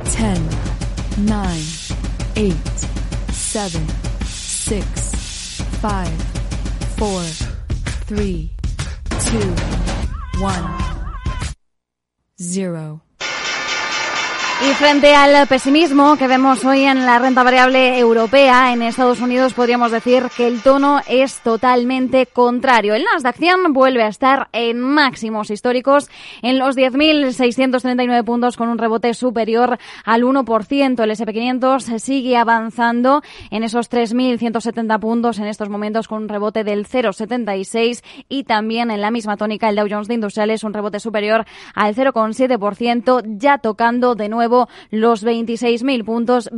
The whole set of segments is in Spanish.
10, 9, 8, 7, 6, 5, 4, 3, 2, 1, 0. Y frente al pesimismo que vemos hoy en la renta variable europea, en Estados Unidos podríamos decir que el tono es totalmente contrario. El Nasdaq 100 vuelve a estar en máximos históricos en los 10.639 puntos con un rebote superior al 1%. El S&P 500 sigue avanzando en esos 3.170 puntos en estos momentos con un rebote del 0,76 y también en la misma tónica el Dow Jones de Industriales un rebote superior al 0,7%, ya tocando de nuevo los 26.000 puntos,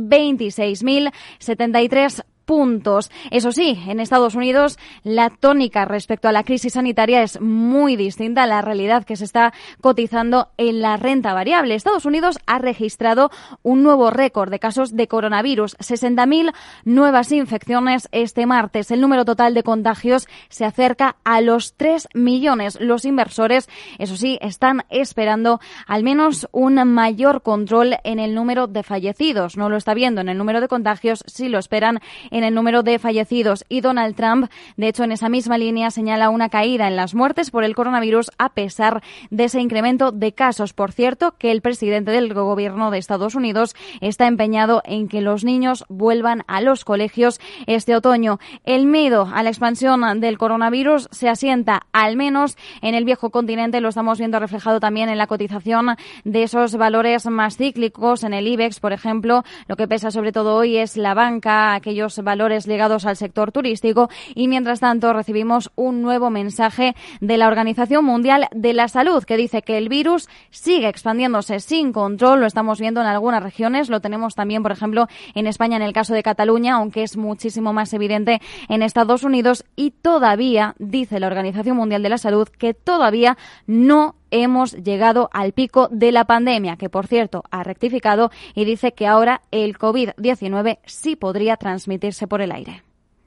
26.073 puntos. Eso sí, en Estados Unidos la tónica respecto a la crisis sanitaria es muy distinta a la realidad que se está cotizando en la renta variable. Estados Unidos ha registrado un nuevo récord de casos de coronavirus, 60.000 nuevas infecciones este martes. El número total de contagios se acerca a los 3 millones. Los inversores, eso sí, están esperando al menos un mayor control en el número de fallecidos. No lo está viendo en el número de contagios, sí lo esperan en el número de fallecidos. Y Donald Trump, de hecho, en esa misma línea señala una caída en las muertes por el coronavirus a pesar de ese incremento de casos. Por cierto, que el presidente del gobierno de Estados Unidos está empeñado en que los niños vuelvan a los colegios este otoño. El miedo a la expansión del coronavirus se asienta, al menos en el viejo continente. Lo estamos viendo reflejado también en la cotización de esos valores más cíclicos. En el IBEX, por ejemplo, lo que pesa sobre todo hoy es la banca, aquellos valores ligados al sector turístico, y mientras tanto recibimos un nuevo mensaje de la Organización Mundial de la Salud que dice que el virus sigue expandiéndose sin control. Lo estamos viendo en algunas regiones, lo tenemos también, por ejemplo, en España en el caso de Cataluña, aunque es muchísimo más evidente en Estados Unidos, y todavía, dice la Organización Mundial de la Salud, que todavía no hemos llegado al pico de la pandemia, que por cierto ha rectificado y dice que ahora el COVID-19 sí podría transmitirse por el aire.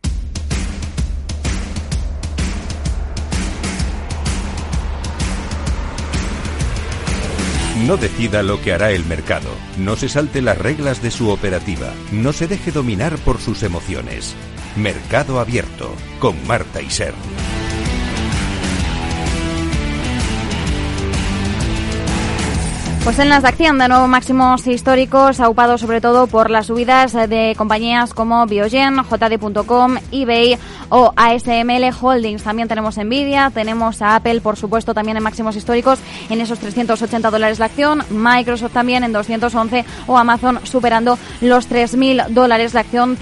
No decida lo que hará el mercado, no se salte las reglas de su operativa, no se deje dominar por sus emociones. Mercado Abierto, con Marta Isern. Pues el Nasdaq 100 de nuevo máximos históricos, aupado sobre todo por las subidas de compañías como Biogen, JD.com, eBay o ASML Holdings. También tenemos Nvidia, tenemos a Apple, por supuesto, también en máximos históricos en esos $380 la acción, Microsoft también en 211 o Amazon superando los $3.000 la acción,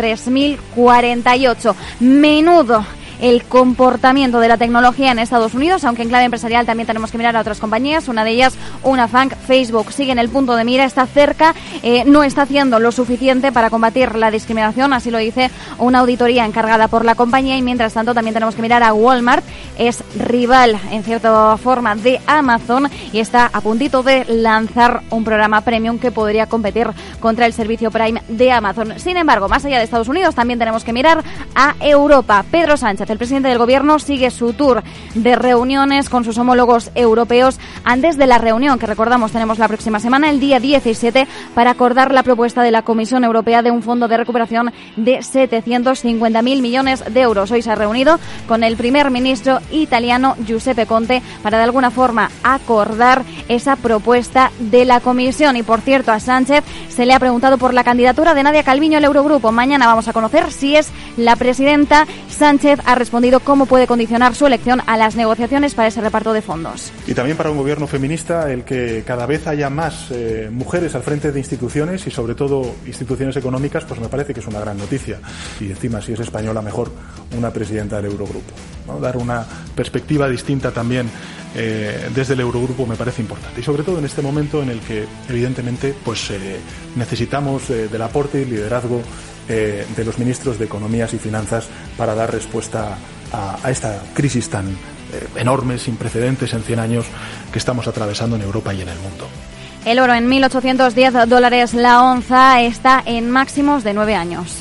3.048. Menudo el comportamiento de la tecnología en Estados Unidos, aunque en clave empresarial también tenemos que mirar a otras compañías. Una de ellas, una FANG, Facebook, sigue en el punto de mira, está cerca, no está haciendo lo suficiente para combatir la discriminación, así lo dice una auditoría encargada por la compañía. Y mientras tanto también tenemos que mirar a Walmart, es rival en cierta forma de Amazon y está a puntito de lanzar un programa premium que podría competir contra el servicio Prime de Amazon. Sin embargo, más allá de Estados Unidos, también tenemos que mirar a Europa. Pedro Sánchez, el presidente del gobierno, sigue su tour de reuniones con sus homólogos europeos antes de la reunión que, recordamos, tenemos la próxima semana, el día 17, para acordar la propuesta de la Comisión Europea de un fondo de recuperación de 750.000 millones de euros. Hoy se ha reunido con el primer ministro italiano Giuseppe Conte para de alguna forma acordar esa propuesta de la Comisión. Y por cierto, a Sánchez se le ha preguntado por la candidatura de Nadia Calviño al Eurogrupo. Mañana vamos a conocer si es la presidenta. Sánchez ha respondido cómo puede condicionar su elección a las negociaciones para ese reparto de fondos. Y también para un gobierno feminista, el que cada vez haya más mujeres al frente de instituciones y sobre todo instituciones económicas, pues me parece que es una gran noticia. Y encima, si es española, mejor una presidenta del Eurogrupo, ¿no? Dar una perspectiva distinta también desde el Eurogrupo me parece importante. Y sobre todo en este momento en el que, evidentemente, pues necesitamos del aporte y liderazgo de los ministros de Economías y Finanzas para dar respuesta a esta crisis tan enorme, sin precedentes en 100 años, que estamos atravesando en Europa y en el mundo. El oro en $1.810 la onza está en máximos de 9 años.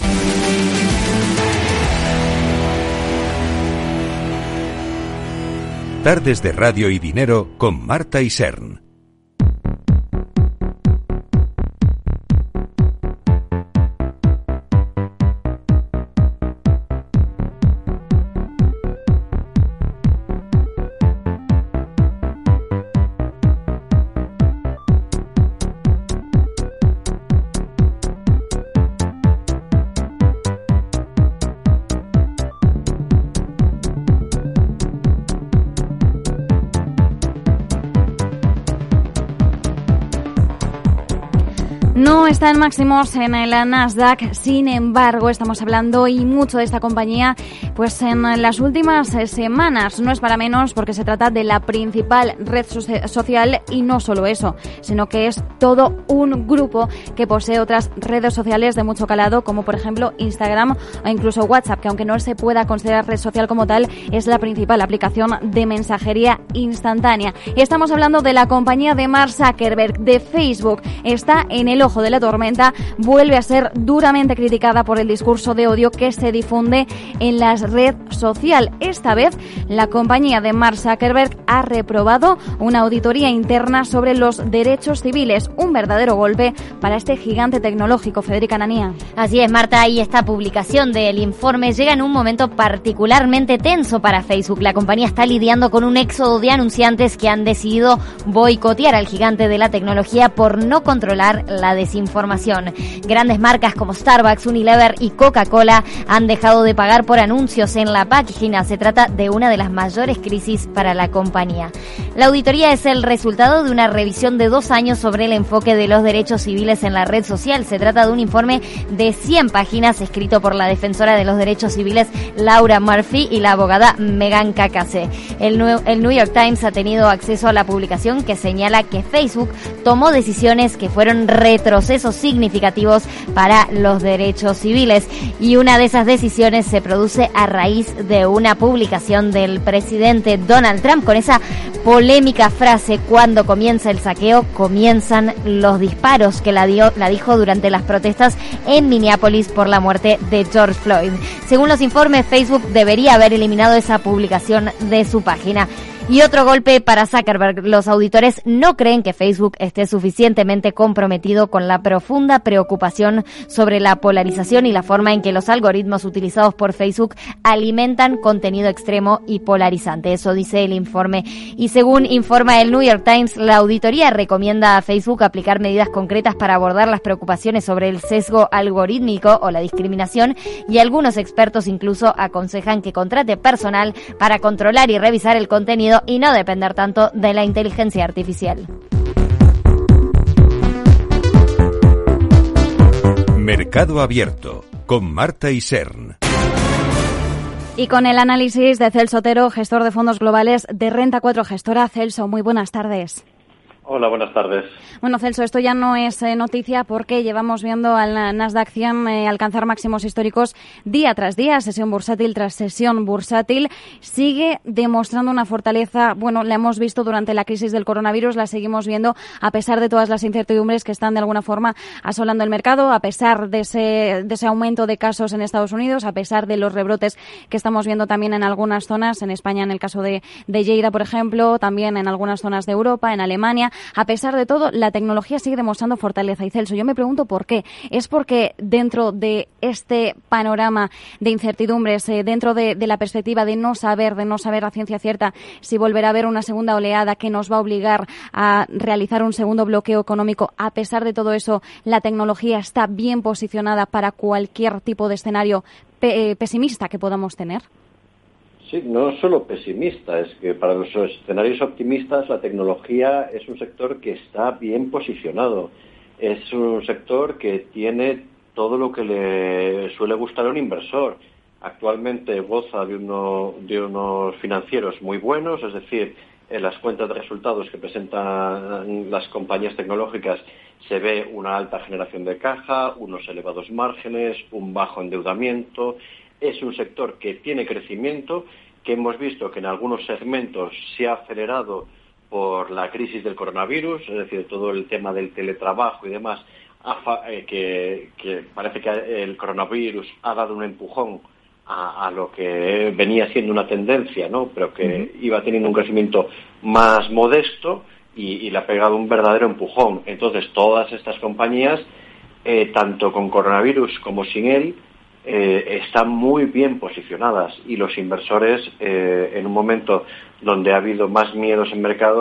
Tardes de Radio y Dinero con Marta Isern. No está en máximos en la Nasdaq, sin embargo, estamos hablando y mucho de esta compañía pues en las últimas semanas. No es para menos porque se trata de la principal red social y no solo eso, sino que es todo un grupo que posee otras redes sociales de mucho calado, como por ejemplo Instagram o incluso WhatsApp, que aunque no se pueda considerar red social como tal, es la principal aplicación de mensajería instantánea. Estamos hablando de la compañía de Mark Zuckerberg, de Facebook. Está en el ojo de la tormenta, vuelve a ser duramente criticada por el discurso de odio que se difunde en la red social. Esta vez, la compañía de Mark Zuckerberg ha reprobado una auditoría interna sobre los derechos civiles, un verdadero golpe para este gigante tecnológico. Federica Nanía. Así es, Marta, y esta publicación del informe llega en un momento particularmente tenso para Facebook. La compañía está lidiando con un éxodo de anunciantes que han decidido boicotear al gigante de la tecnología por no controlar la desinformación. Grandes marcas como Starbucks, Unilever y Coca-Cola han dejado de pagar por anuncios en la página. Se trata de una de las mayores crisis para la compañía. La auditoría es el resultado de una revisión de 2 años sobre el enfoque de los derechos civiles en la red social. Se trata de un informe de 100 páginas escrito por la defensora de los derechos civiles Laura Murphy y la abogada Megan Kakase. El New York Times ha tenido acceso a la publicación que señala que Facebook tomó decisiones que fueron retrocesos significativos para los derechos civiles, y una de esas decisiones se produce a raíz de una publicación del presidente Donald Trump con esa polémica frase: cuando comienza el saqueo, comienzan los disparos, que la dijo durante las protestas en Minneapolis por la muerte de George Floyd. Según los informes, Facebook debería haber eliminado esa publicación de su página. Y otro golpe para Zuckerberg. Los auditores no creen que Facebook esté suficientemente comprometido con la profunda preocupación sobre la polarización y la forma en que los algoritmos utilizados por Facebook alimentan contenido extremo y polarizante. Eso dice el informe. Y según informa el New York Times, la auditoría recomienda a Facebook aplicar medidas concretas para abordar las preocupaciones sobre el sesgo algorítmico o la discriminación, y algunos expertos incluso aconsejan que contrate personal para controlar y revisar el contenido y no depender tanto de la inteligencia artificial. Mercado Abierto con Marta Isern. Y con el análisis de Celso Otero, gestor de fondos globales de Renta 4 Gestora. Celso, muy buenas tardes. Hola, buenas tardes. Bueno, Celso, esto ya no es noticia porque llevamos viendo al Nasdaq 100 alcanzar máximos históricos día tras día, sesión bursátil tras sesión bursátil. Sigue demostrando una fortaleza, bueno, la hemos visto durante la crisis del coronavirus, la seguimos viendo a pesar de todas las incertidumbres que están de alguna forma asolando el mercado, a pesar de ese aumento de casos en Estados Unidos, a pesar de los rebrotes que estamos viendo también en algunas zonas, en España en el caso de Lleida, por ejemplo, también en algunas zonas de Europa, en Alemania. A pesar de todo, la tecnología sigue demostrando fortaleza. Y Celso, yo me pregunto por qué. ¿Es porque dentro de este panorama de incertidumbres, dentro de la perspectiva de no saber a ciencia cierta si volverá a haber una segunda oleada que nos va a obligar a realizar un segundo bloqueo económico, a pesar de todo eso, la tecnología está bien posicionada para cualquier tipo de escenario pesimista que podamos tener? Sí, no solo pesimista, es que para los escenarios optimistas la tecnología es un sector que está bien posicionado. Es un sector que tiene todo lo que le suele gustar a un inversor. Actualmente goza de unos financieros muy buenos, es decir, en las cuentas de resultados que presentan las compañías tecnológicas se ve una alta generación de caja, unos elevados márgenes, un bajo endeudamiento. Es un sector que tiene crecimiento, que hemos visto que en algunos segmentos se ha acelerado por la crisis del coronavirus, es decir, todo el tema del teletrabajo y demás, que parece que el coronavirus ha dado un empujón a lo que venía siendo una tendencia, ¿no? Pero que iba teniendo un crecimiento más modesto y le ha pegado un verdadero empujón. Entonces, todas estas compañías, tanto con coronavirus como sin él, están muy bien posicionadas, y los inversores en un momento donde ha habido más miedos en mercado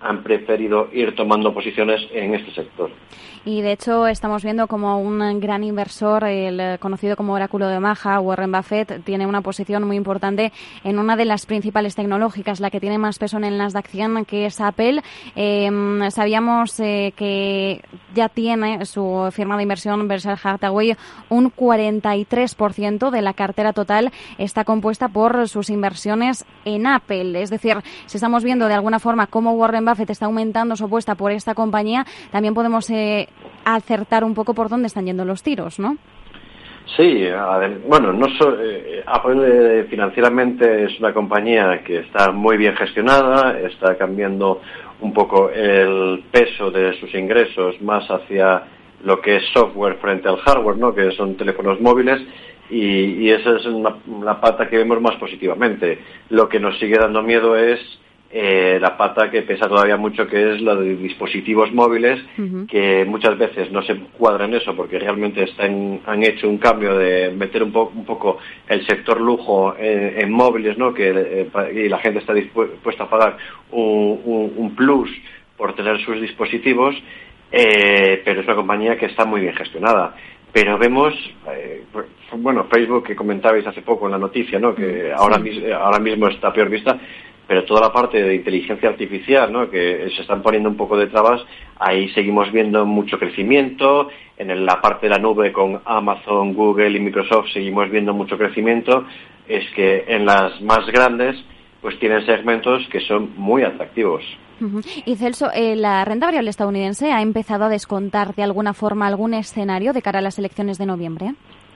han preferido ir tomando posiciones en este sector. Y de hecho estamos viendo como un gran inversor, el conocido como Oráculo de Omaha, Warren Buffett, tiene una posición muy importante en una de las principales tecnológicas, la que tiene más peso en el Nasdaq 100, que es Apple. Sabíamos que ya tiene su firma de inversión Berkshire Hathaway un 43% de la cartera total está compuesta por sus inversiones en Apple. Es decir, si estamos viendo de alguna forma cómo Warren Buffett está aumentando su apuesta por esta compañía, también podemos acertar un poco por dónde están yendo los tiros, ¿no? Sí, bueno, Apple financieramente es una compañía que está muy bien gestionada, está cambiando un poco el peso de sus ingresos más hacia lo que es software frente al hardware, ¿no? Que son teléfonos móviles, y esa es la pata que vemos más positivamente. Lo que nos sigue dando miedo es la pata que pesa todavía mucho, que es la de dispositivos móviles, que muchas veces no se cuadra en eso porque realmente han hecho un cambio de meter un poco el sector lujo en móviles, ¿no? Y la gente está dispuesta a pagar un plus por tener sus dispositivos, pero es una compañía que está muy bien gestionada. Pero vemos, Facebook, que comentabais hace poco en la noticia, ¿no? Que ahora mismo está peor vista, pero toda la parte de inteligencia artificial, ¿no? Que se están poniendo un poco de trabas, ahí seguimos viendo mucho crecimiento. En la parte de la nube con Amazon, Google y Microsoft seguimos viendo mucho crecimiento. Es que en las más grandes pues tienen segmentos que son muy atractivos. Y Celso, ¿la renta variable estadounidense ha empezado a descontar de alguna forma algún escenario de cara a las elecciones de noviembre?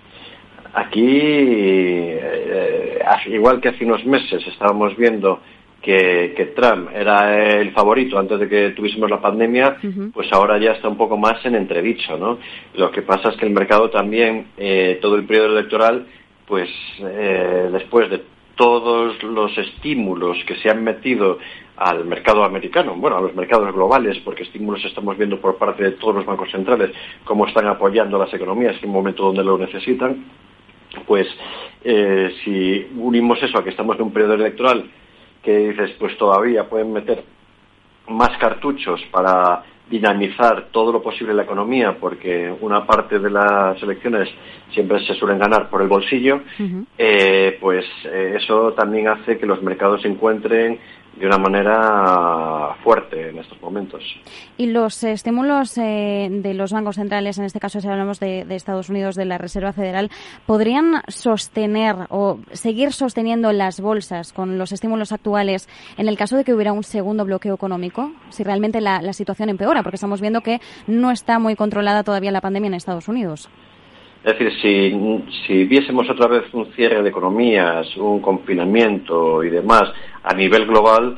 Aquí, igual que hace unos meses estábamos viendo que Trump era el favorito antes de que tuviésemos la pandemia, pues ahora ya está un poco más en entredicho, ¿no? Lo que pasa es que el mercado también, todo el periodo electoral, pues después de todos los estímulos que se han metido al mercado americano, a los mercados globales, porque estímulos estamos viendo por parte de todos los bancos centrales, cómo están apoyando las economías en un momento donde lo necesitan, pues si unimos eso a que estamos en un periodo electoral, que dices, pues todavía pueden meter más cartuchos para dinamizar todo lo posible la economía, porque una parte de las elecciones siempre se suelen ganar por el bolsillo, pues eso también hace que los mercados se encuentren de una manera fuerte en estos momentos. Y los estímulos de los bancos centrales, en este caso si hablamos de Estados Unidos, de la Reserva Federal, ¿podrían sostener o seguir sosteniendo las bolsas con los estímulos actuales en el caso de que hubiera un segundo bloqueo económico? Si realmente la situación empeora, porque estamos viendo que no está muy controlada todavía la pandemia en Estados Unidos. Es decir, si viésemos otra vez un cierre de economías, un confinamiento y demás a nivel global,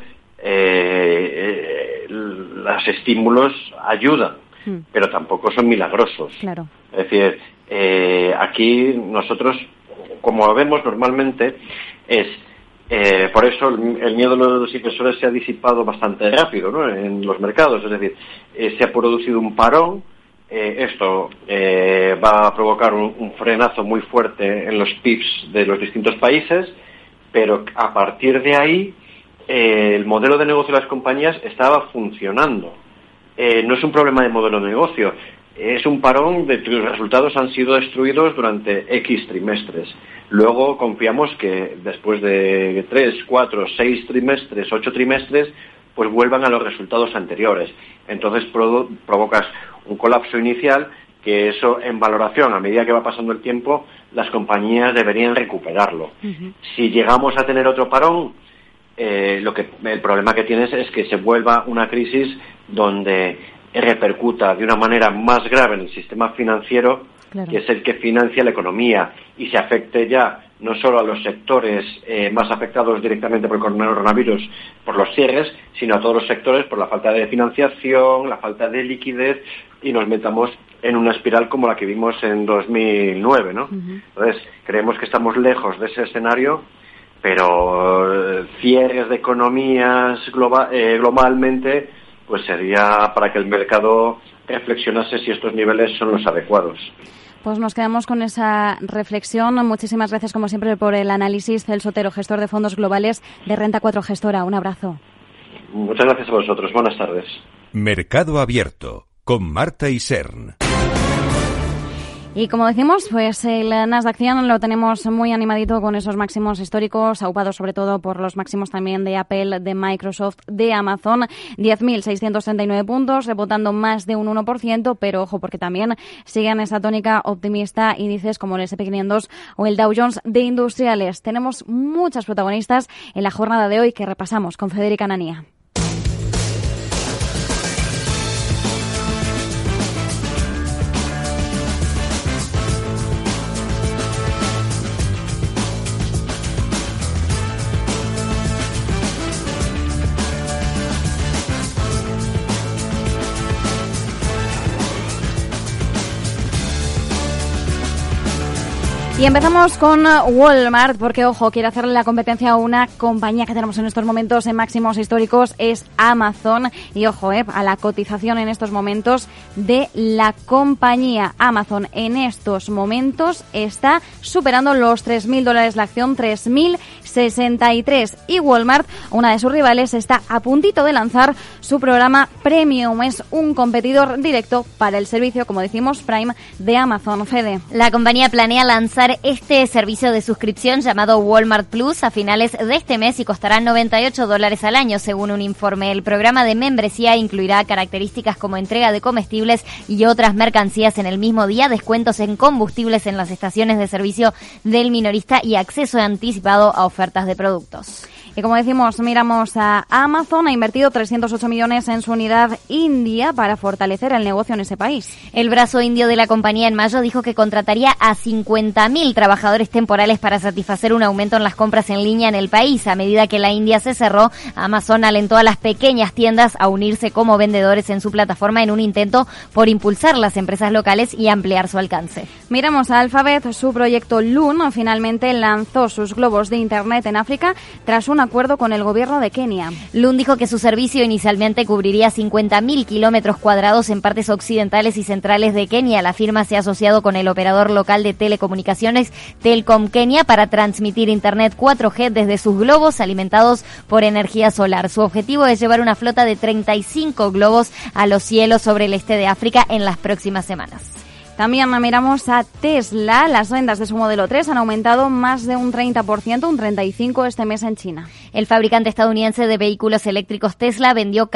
los estímulos ayudan, pero tampoco son milagrosos. Claro. Es decir, aquí nosotros, como vemos normalmente, por eso el miedo de los inversores se ha disipado bastante rápido, ¿no? En los mercados. Es decir, se ha producido un parón. Esto va a provocar un frenazo muy fuerte en los PIBs de los distintos países, pero a partir de ahí el modelo de negocio de las compañías estaba funcionando. No es un problema de modelo de negocio, es un parón de que los resultados han sido destruidos durante X trimestres. Luego confiamos que después de 3, 4, 6 trimestres, 8 trimestres, pues vuelvan a los resultados anteriores. Entonces provocas un colapso inicial, que eso en valoración, a medida que va pasando el tiempo, las compañías deberían recuperarlo. Si llegamos a tener otro parón, el problema que tienes es que se vuelva una crisis donde repercuta de una manera más grave en el sistema financiero, claro, que es el que financia la economía, y se afecte ya no solo a los sectores más afectados directamente por el coronavirus, por los cierres, sino a todos los sectores por la falta de financiación, la falta de liquidez, y nos metamos en una espiral como la que vimos en 2009, ¿no? Entonces, creemos que estamos lejos de ese escenario, pero cierres de economías globalmente, pues sería para que el mercado reflexionase si estos niveles son los adecuados. Pues nos quedamos con esa reflexión. Muchísimas gracias, como siempre, por el análisis. Celso Otero, gestor de fondos globales de Renta 4 Gestora. Un abrazo. Muchas gracias a vosotros. Buenas tardes. Mercado Abierto con Marta Isern. Y como decimos, pues el Nasdaq 100 lo tenemos muy animadito con esos máximos históricos, aupados sobre todo por los máximos también de Apple, de Microsoft, de Amazon, 10.639 puntos, rebotando más de un 1%, pero ojo, porque también siguen esa tónica optimista índices como el S&P 500 o el Dow Jones de industriales. Tenemos muchas protagonistas en la jornada de hoy que repasamos con Federica Anania. Y empezamos con Walmart, porque, ojo, quiere hacerle la competencia a una compañía que tenemos en estos momentos en máximos históricos, es Amazon. Y, ojo, a la cotización en estos momentos de la compañía. Amazon en estos momentos está superando los $3.000 la acción, 3.063. Y Walmart, una de sus rivales, está a puntito de lanzar su programa Premium. Es un competidor directo para el servicio, como decimos, Prime de Amazon. Fede. La compañía planea lanzar este servicio de suscripción llamado Walmart Plus a finales de este mes y costará $98 al año, según un informe. El programa de membresía incluirá características como entrega de comestibles y otras mercancías en el mismo día, descuentos en combustibles en las estaciones de servicio del minorista y acceso anticipado a ofertas de productos. Y como decimos, miramos a Amazon, ha invertido 308 millones en su unidad india para fortalecer el negocio en ese país. El brazo indio de la compañía en mayo dijo que contrataría a 50.000 trabajadores temporales para satisfacer un aumento en las compras en línea en el país. A medida que la India se cerró, Amazon alentó a las pequeñas tiendas a unirse como vendedores en su plataforma en un intento por impulsar las empresas locales y ampliar su alcance. Miramos a Alphabet, su proyecto Loon finalmente lanzó sus globos de Internet en África tras un acuerdo con el gobierno de Kenia. Loon dijo que su servicio inicialmente cubriría 50.000 kilómetros cuadrados en partes occidentales y centrales de Kenia. La firma se ha asociado con el operador local de telecomunicaciones Telkom Kenia para transmitir Internet 4G desde sus globos alimentados por energía solar. Su objetivo es llevar una flota de 35 globos a los cielos sobre el este de África en las próximas semanas. También miramos a Tesla. Las ventas de su modelo 3 han aumentado más de un 30%, un 35% este mes en China. El fabricante estadounidense de vehículos eléctricos Tesla vendió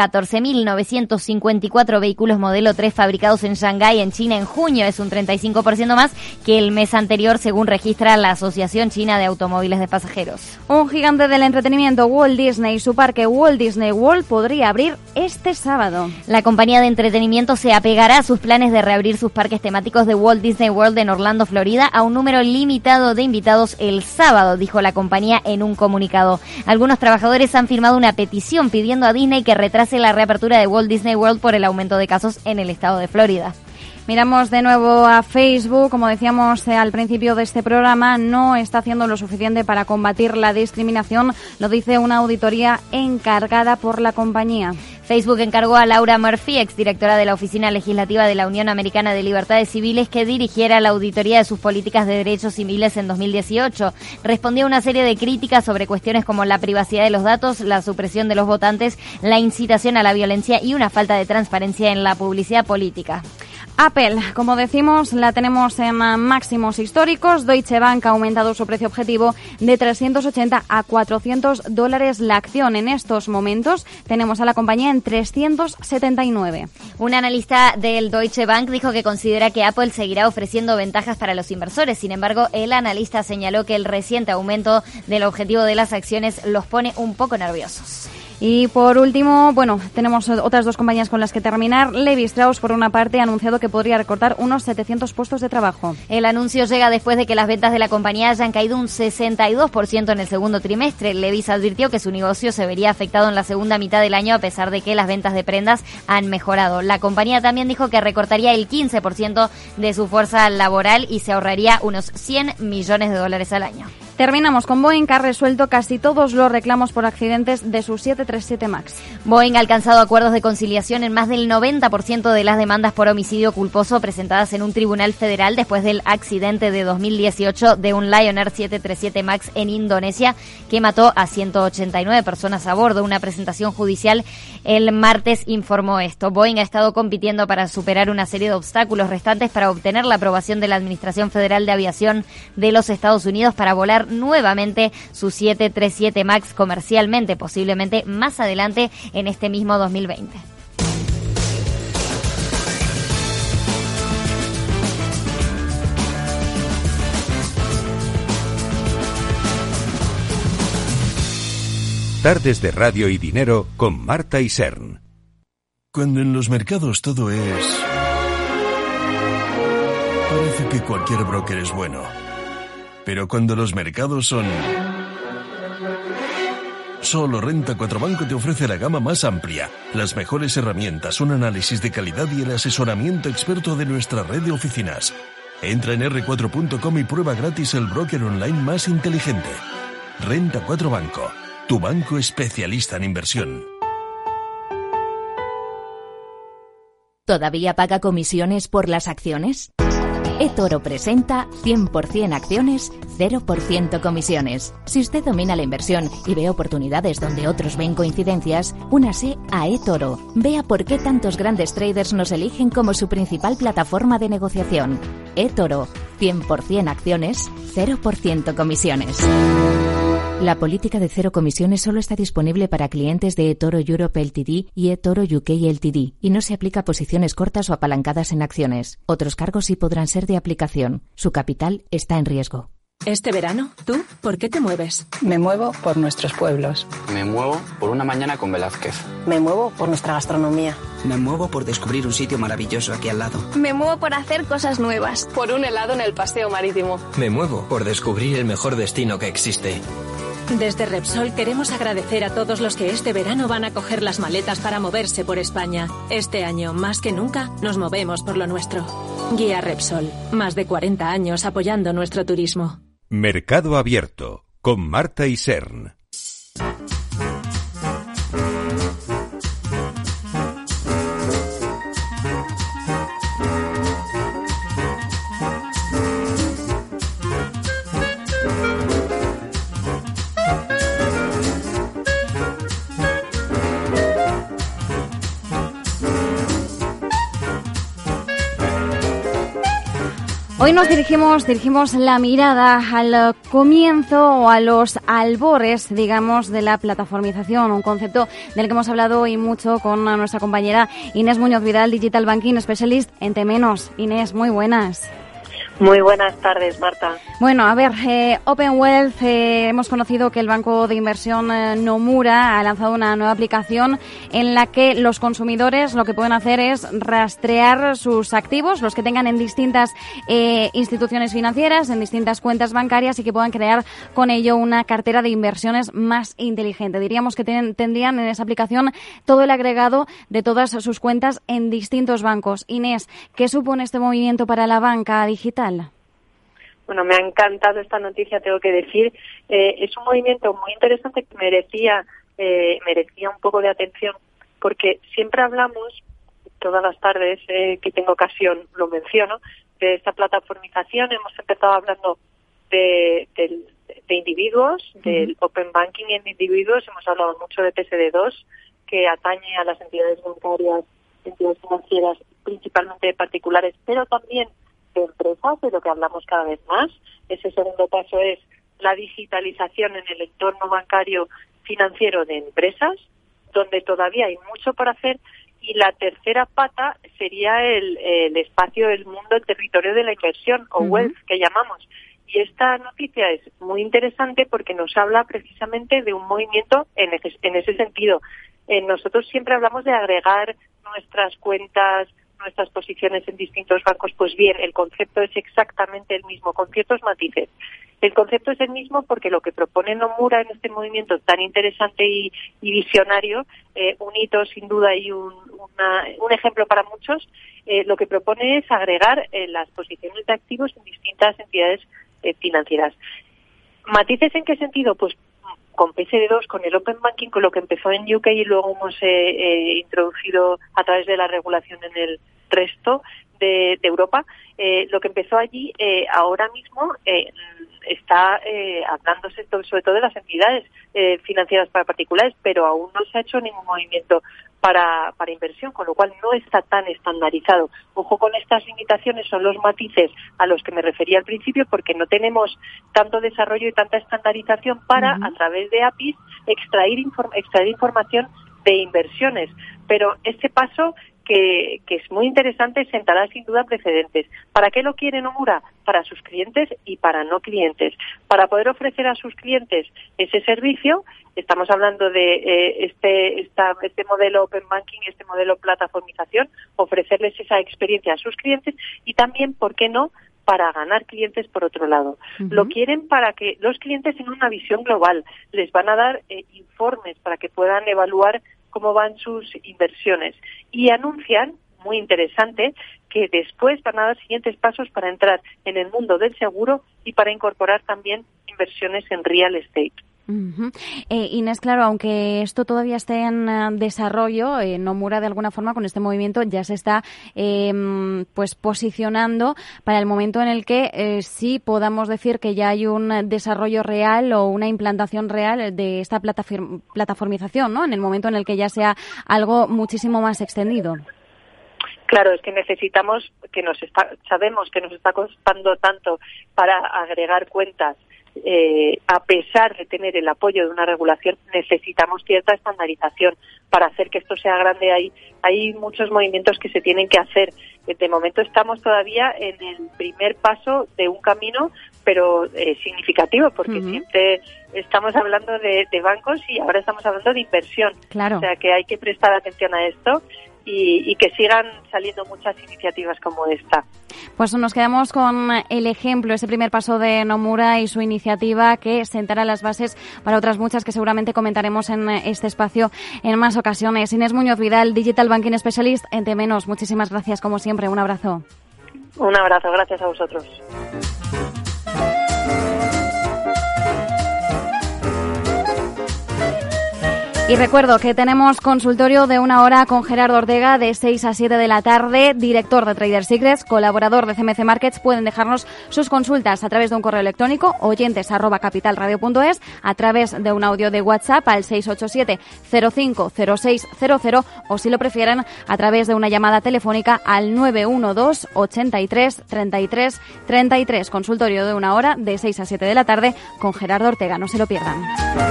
14.954 vehículos modelo 3 fabricados en Shanghái, en China, en junio. Es un 35% más que el mes anterior, según registra la Asociación China de Automóviles de Pasajeros. Un gigante del entretenimiento, Walt Disney, su parque Walt Disney World podría abrir este sábado. La compañía de entretenimiento se apegará a sus planes de reabrir sus parques temáticos de Walt Disney World en Orlando, Florida, a un número limitado de invitados el sábado, dijo la compañía en un comunicado. Algunos trabajadores han firmado una petición pidiendo a Disney que retrase la reapertura de Walt Disney World por el aumento de casos en el estado de Florida. Miramos de nuevo a Facebook. Como decíamos al principio de este programa, no está haciendo lo suficiente para combatir la discriminación, lo dice una auditoría encargada por la compañía. Facebook encargó a Laura Murphy, exdirectora de la Oficina Legislativa de la Unión Americana de Libertades Civiles, que dirigiera la auditoría de sus políticas de derechos civiles en 2018. Respondió a una serie de críticas sobre cuestiones como la privacidad de los datos, la supresión de los votantes, la incitación a la violencia y una falta de transparencia en la publicidad política. Apple, como decimos, la tenemos en máximos históricos. Deutsche Bank ha aumentado su precio objetivo de $380 a $400 la acción. En estos momentos tenemos a la compañía en 379. Un analista del Deutsche Bank dijo que considera que Apple seguirá ofreciendo ventajas para los inversores. Sin embargo, el analista señaló que el reciente aumento del objetivo de las acciones los pone un poco nerviosos. Y por último, tenemos otras dos compañías con las que terminar. Levi Strauss, por una parte, ha anunciado que podría recortar unos 700 puestos de trabajo. El anuncio llega después de que las ventas de la compañía hayan caído un 62% en el segundo trimestre. Levi's advirtió que su negocio se vería afectado en la segunda mitad del año a pesar de que las ventas de prendas han mejorado. La compañía también dijo que recortaría el 15% de su fuerza laboral y se ahorraría unos $100 millones al año. Terminamos con Boeing, que ha resuelto casi todos los reclamos por accidentes de su 737 MAX. Boeing ha alcanzado acuerdos de conciliación en más del 90% de las demandas por homicidio culposo presentadas en un tribunal federal después del accidente de 2018 de un Lion Air 737 MAX en Indonesia, que mató a 189 personas a bordo. Una presentación judicial el martes informó esto. Boeing ha estado compitiendo para superar una serie de obstáculos restantes para obtener la aprobación de la Administración Federal de Aviación de los Estados Unidos para volar nuevamente su 737 MAX comercialmente, posiblemente más adelante en este mismo 2020. Tardes de Radio y Dinero con Marta Isern. Cuando en los mercados todo es... Parece que cualquier broker es bueno. Pero cuando los mercados son... Solo Renta 4 Banco te ofrece la gama más amplia, las mejores herramientas, un análisis de calidad y el asesoramiento experto de nuestra red de oficinas. Entra en r4.com y prueba gratis el broker online más inteligente. Renta 4 Banco, tu banco especialista en inversión. ¿Todavía paga comisiones por las acciones? eToro presenta 100% acciones, 0% comisiones. Si usted domina la inversión y ve oportunidades donde otros ven coincidencias, únase a eToro. Vea por qué tantos grandes traders nos eligen como su principal plataforma de negociación. eToro, 100% acciones, 0% comisiones. La política de cero comisiones solo está disponible para clientes de eToro Europe Ltd y eToro UK Ltd y no se aplica a posiciones cortas o apalancadas en acciones. Otros cargos sí podrán ser de aplicación. Su capital está en riesgo. Este verano, ¿tú por qué te mueves? Me muevo por nuestros pueblos. Me muevo por una mañana con Velázquez. Me muevo por nuestra gastronomía. Me muevo por descubrir un sitio maravilloso aquí al lado. Me muevo por hacer cosas nuevas. Por un helado en el paseo marítimo. Me muevo por descubrir el mejor destino que existe. Desde Repsol queremos agradecer a todos los que este verano van a coger las maletas para moverse por España. Este año, más que nunca, nos movemos por lo nuestro. Guía Repsol. Más de 40 años apoyando nuestro turismo. Mercado Abierto con Marta Isern. Hoy nos dirigimos la mirada al comienzo o a los albores, digamos, de la plataformización, un concepto del que hemos hablado hoy mucho con nuestra compañera Inés Muñoz Vidal, Digital Banking Specialist en T-. Inés, muy buenas. Muy buenas tardes, Marta. Bueno, a ver, Open Wealth, hemos conocido que el banco de inversión Nomura ha lanzado una nueva aplicación en la que los consumidores lo que pueden hacer es rastrear sus activos, los que tengan en distintas instituciones financieras, en distintas cuentas bancarias y que puedan crear con ello una cartera de inversiones más inteligente. Diríamos que tendrían en esa aplicación todo el agregado de todas sus cuentas en distintos bancos. Inés, ¿qué supone este movimiento para la banca digital? Bueno, me ha encantado esta noticia, tengo que decir. Es un movimiento muy interesante que merecía un poco de atención, porque siempre hablamos, todas las tardes que tengo ocasión lo menciono, de esta plataformización. Hemos empezado hablando de individuos, del Open Banking en individuos. Hemos hablado mucho de PSD2, que atañe a las entidades bancarias, entidades financieras, principalmente de particulares, pero también de empresas, de lo que hablamos cada vez más. Ese segundo paso es la digitalización en el entorno bancario financiero de empresas, donde todavía hay mucho por hacer. Y la tercera pata sería el espacio, el mundo, el territorio de la inversión, o wealth, que llamamos. Y esta noticia es muy interesante porque nos habla precisamente de un movimiento en ese sentido. Nosotros siempre hablamos de agregar nuestras cuentas, nuestras posiciones en distintos bancos. Pues bien, el concepto es exactamente el mismo, con ciertos matices. El concepto es el mismo porque lo que propone Nomura en este movimiento tan interesante y visionario, un hito sin duda y un ejemplo para muchos, lo que propone es agregar las posiciones de activos en distintas entidades financieras. ¿Matices en qué sentido? Pues con PSD2, con el Open Banking, con lo que empezó en UK y luego hemos introducido a través de la regulación en el resto de Europa, lo que empezó allí ahora mismo está hablándose sobre todo de las entidades financieras para particulares, pero aún no se ha hecho ningún movimiento para inversión, con lo cual no está tan estandarizado. Ojo con estas limitaciones, son los matices a los que me refería al principio, porque no tenemos tanto desarrollo y tanta estandarización para, a través de APIs, extraer información de inversiones. Pero este paso, que es muy interesante, sentará sin duda precedentes. ¿Para qué lo quiere Nomura? Para sus clientes y para no clientes. Para poder ofrecer a sus clientes ese servicio, estamos hablando de este modelo Open Banking, este modelo plataformización, ofrecerles esa experiencia a sus clientes y también, ¿por qué no?, para ganar clientes por otro lado. Lo quieren para que los clientes tengan una visión global. Les van a dar informes para que puedan evaluar cómo van sus inversiones. Y anuncian, muy interesante, que después van a dar siguientes pasos para entrar en el mundo del seguro y para incorporar también inversiones en real estate. Inés, claro, aunque esto todavía esté en desarrollo, Nomura de alguna forma con este movimiento ya se está pues posicionando para el momento en el que sí podamos decir que ya hay un desarrollo real o una implantación real de esta plataformización, ¿no? En el momento en el que ya sea algo muchísimo más extendido. Claro, es que necesitamos sabemos que nos está costando tanto para agregar cuentas. A pesar de tener el apoyo de una regulación, necesitamos cierta estandarización para hacer que esto sea grande. Hay muchos movimientos que se tienen que hacer. De momento estamos todavía en el primer paso de un camino, pero significativo, porque siempre estamos hablando de bancos y ahora estamos hablando de inversión. Claro. O sea que hay que prestar atención a esto y que sigan saliendo muchas iniciativas como esta. Pues nos quedamos con el ejemplo, ese primer paso de Nomura y su iniciativa que sentará las bases para otras muchas que seguramente comentaremos en este espacio en más ocasiones. Inés Muñoz Vidal, Digital Banking Specialist en T-. Muchísimas gracias, como siempre. Un abrazo. Un abrazo, gracias a vosotros. Y recuerdo que tenemos consultorio de 1 hora con Gerardo Ortega de 6 a 7 de la tarde, director de Trader Secrets, colaborador de CMC Markets. Pueden dejarnos sus consultas a través de un correo electrónico, oyentes@capitalradio.es, a través de un audio de WhatsApp al 687 050600 o, si lo prefieren, a través de una llamada telefónica al 912 83 33 33. Consultorio de 1 hora de 6 a 7 de la tarde con Gerardo Ortega. No se lo pierdan.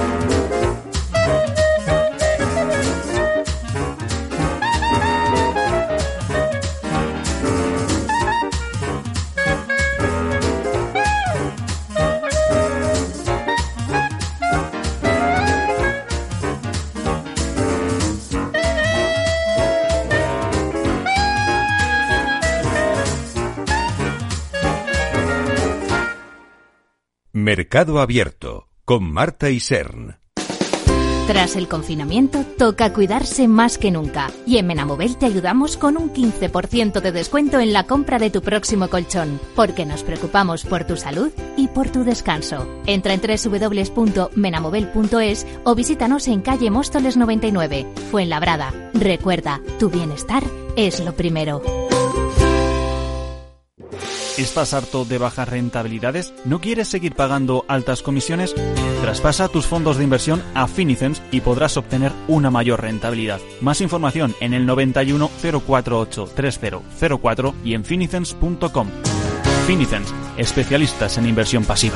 Mercado Abierto, con Marta Isern. Tras el confinamiento, toca cuidarse más que nunca. Y en Menamobel te ayudamos con un 15% de descuento en la compra de tu próximo colchón, porque nos preocupamos por tu salud y por tu descanso. Entra en www.menamobel.es o visítanos en calle Móstoles 99, Fuenlabrada. Recuerda, tu bienestar es lo primero. ¿Estás harto de bajas rentabilidades? ¿No quieres seguir pagando altas comisiones? Traspasa tus fondos de inversión a Finicens y podrás obtener una mayor rentabilidad. Más información en el 91 048 3004 y en finicens.com. Finicens, especialistas en inversión pasiva.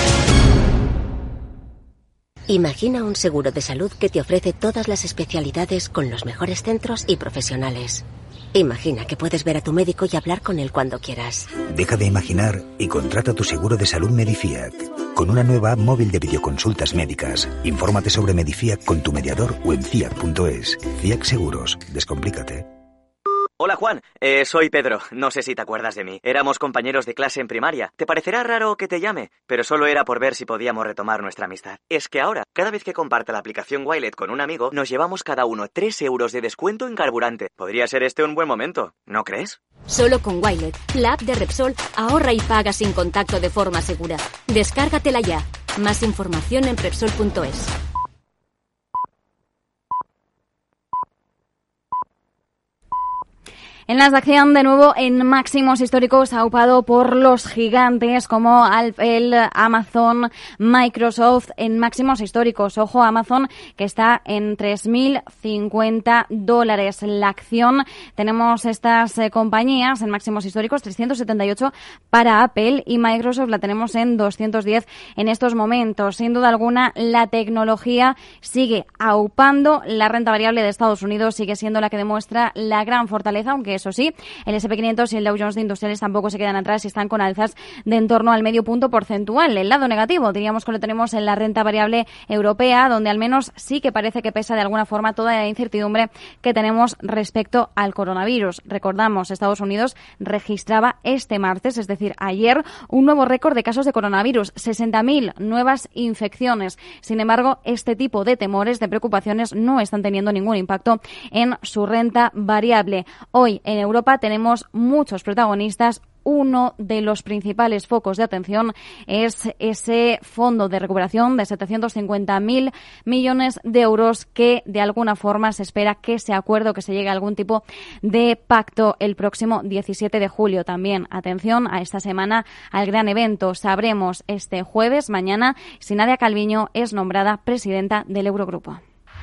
Imagina un seguro de salud que te ofrece todas las especialidades con los mejores centros y profesionales. Imagina que puedes ver a tu médico y hablar con él cuando quieras. Deja de imaginar y contrata tu seguro de salud Medifiac. Con una nueva app móvil de videoconsultas médicas. Infórmate sobre Medifiac con tu mediador o en fiac.es. Fiac Seguros. Descomplícate. Hola Juan, soy Pedro. No sé si te acuerdas de mí. Éramos compañeros de clase en primaria. Te parecerá raro que te llame, pero solo era por ver si podíamos retomar nuestra amistad. Es que ahora, cada vez que comparta la aplicación Wilet con un amigo, nos llevamos cada uno 3 euros de descuento en carburante. Podría ser este un buen momento, ¿no crees? Solo con Wilet, la app de Repsol, ahorra y paga sin contacto de forma segura. Descárgatela ya. Más información en Repsol.es. En las de acción, de nuevo en máximos históricos, aupado por los gigantes como Apple, Amazon, Microsoft, en máximos históricos. Ojo, Amazon, que está en $3.050 la acción. Tenemos estas compañías en máximos históricos, 378 para Apple, y Microsoft la tenemos en 210 en estos momentos. Sin duda alguna, la tecnología sigue aupando. La renta variable de Estados Unidos sigue siendo la que demuestra la gran fortaleza, aunque eso sí, el S&P 500 y el Dow Jones de Industriales tampoco se quedan atrás y están con alzas de en torno al medio punto porcentual. El lado negativo, diríamos que lo tenemos en la renta variable europea, donde al menos sí que parece que pesa de alguna forma toda la incertidumbre que tenemos respecto al coronavirus. Recordamos, Estados Unidos registraba este martes, es decir, ayer, un nuevo récord de casos de coronavirus, 60.000 nuevas infecciones. Sin embargo, este tipo de temores, de preocupaciones, no están teniendo ningún impacto en su renta variable. Hoy, en Europa, tenemos muchos protagonistas. Uno de los principales focos de atención es ese fondo de recuperación de 750.000 millones de euros que de alguna forma se espera que se acuerde o que se llegue a algún tipo de pacto el próximo 17 de julio. También atención a esta semana al gran evento. Sabremos este jueves, mañana, si Nadia Calviño es nombrada presidenta del Eurogrupo.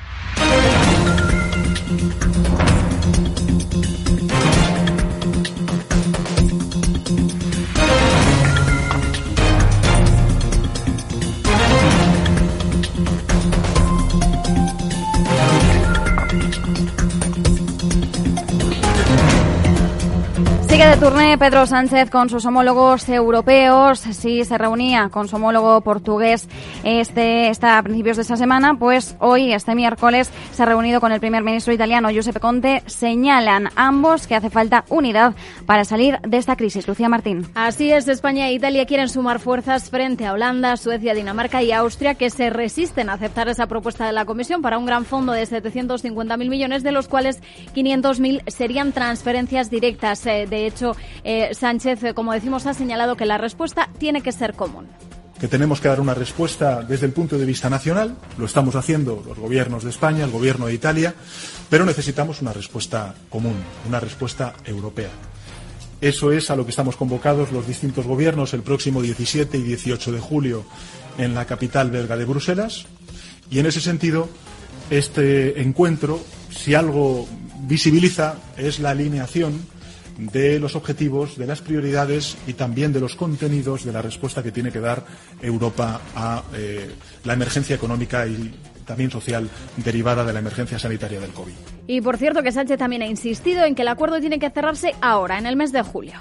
Sigue de turné Pedro Sánchez con sus homólogos europeos. Sí, se reunía con su homólogo portugués a principios de esta semana, pues hoy, este miércoles, se ha reunido con el primer ministro italiano Giuseppe Conte. Señalan ambos que hace falta unidad para salir de esta crisis. Lucía Martín. Así es, España e Italia quieren sumar fuerzas frente a Holanda, Suecia, Dinamarca y Austria, que se resisten a aceptar esa propuesta de la Comisión para un gran fondo de 750.000 millones, de los cuales 500.000 serían transferencias directas. De hecho, Sánchez, como decimos, ha señalado que la respuesta tiene que ser común. Que tenemos que dar una respuesta desde el punto de vista nacional, lo estamos haciendo los gobiernos de España, el gobierno de Italia, pero necesitamos una respuesta común, una respuesta europea. Eso es a lo que estamos convocados los distintos gobiernos el próximo 17 y 18 de julio en la capital belga de Bruselas, y en ese sentido este encuentro, si algo visibiliza, es la alineación de los objetivos, de las prioridades y también de los contenidos de la respuesta que tiene que dar Europa a la emergencia económica y también social derivada de la emergencia sanitaria del COVID. Y por cierto que Sánchez también ha insistido en que el acuerdo tiene que cerrarse ahora, en el mes de julio.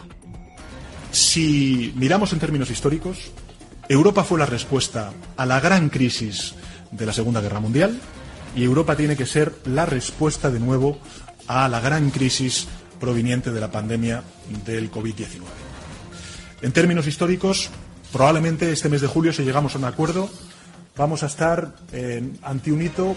Si miramos en términos históricos, Europa fue la respuesta a la gran crisis de la Segunda Guerra Mundial y Europa tiene que ser la respuesta de nuevo a la gran crisis proveniente de la pandemia del COVID-19. En términos históricos, probablemente este mes de julio, si llegamos a un acuerdo, vamos a estar ante un hito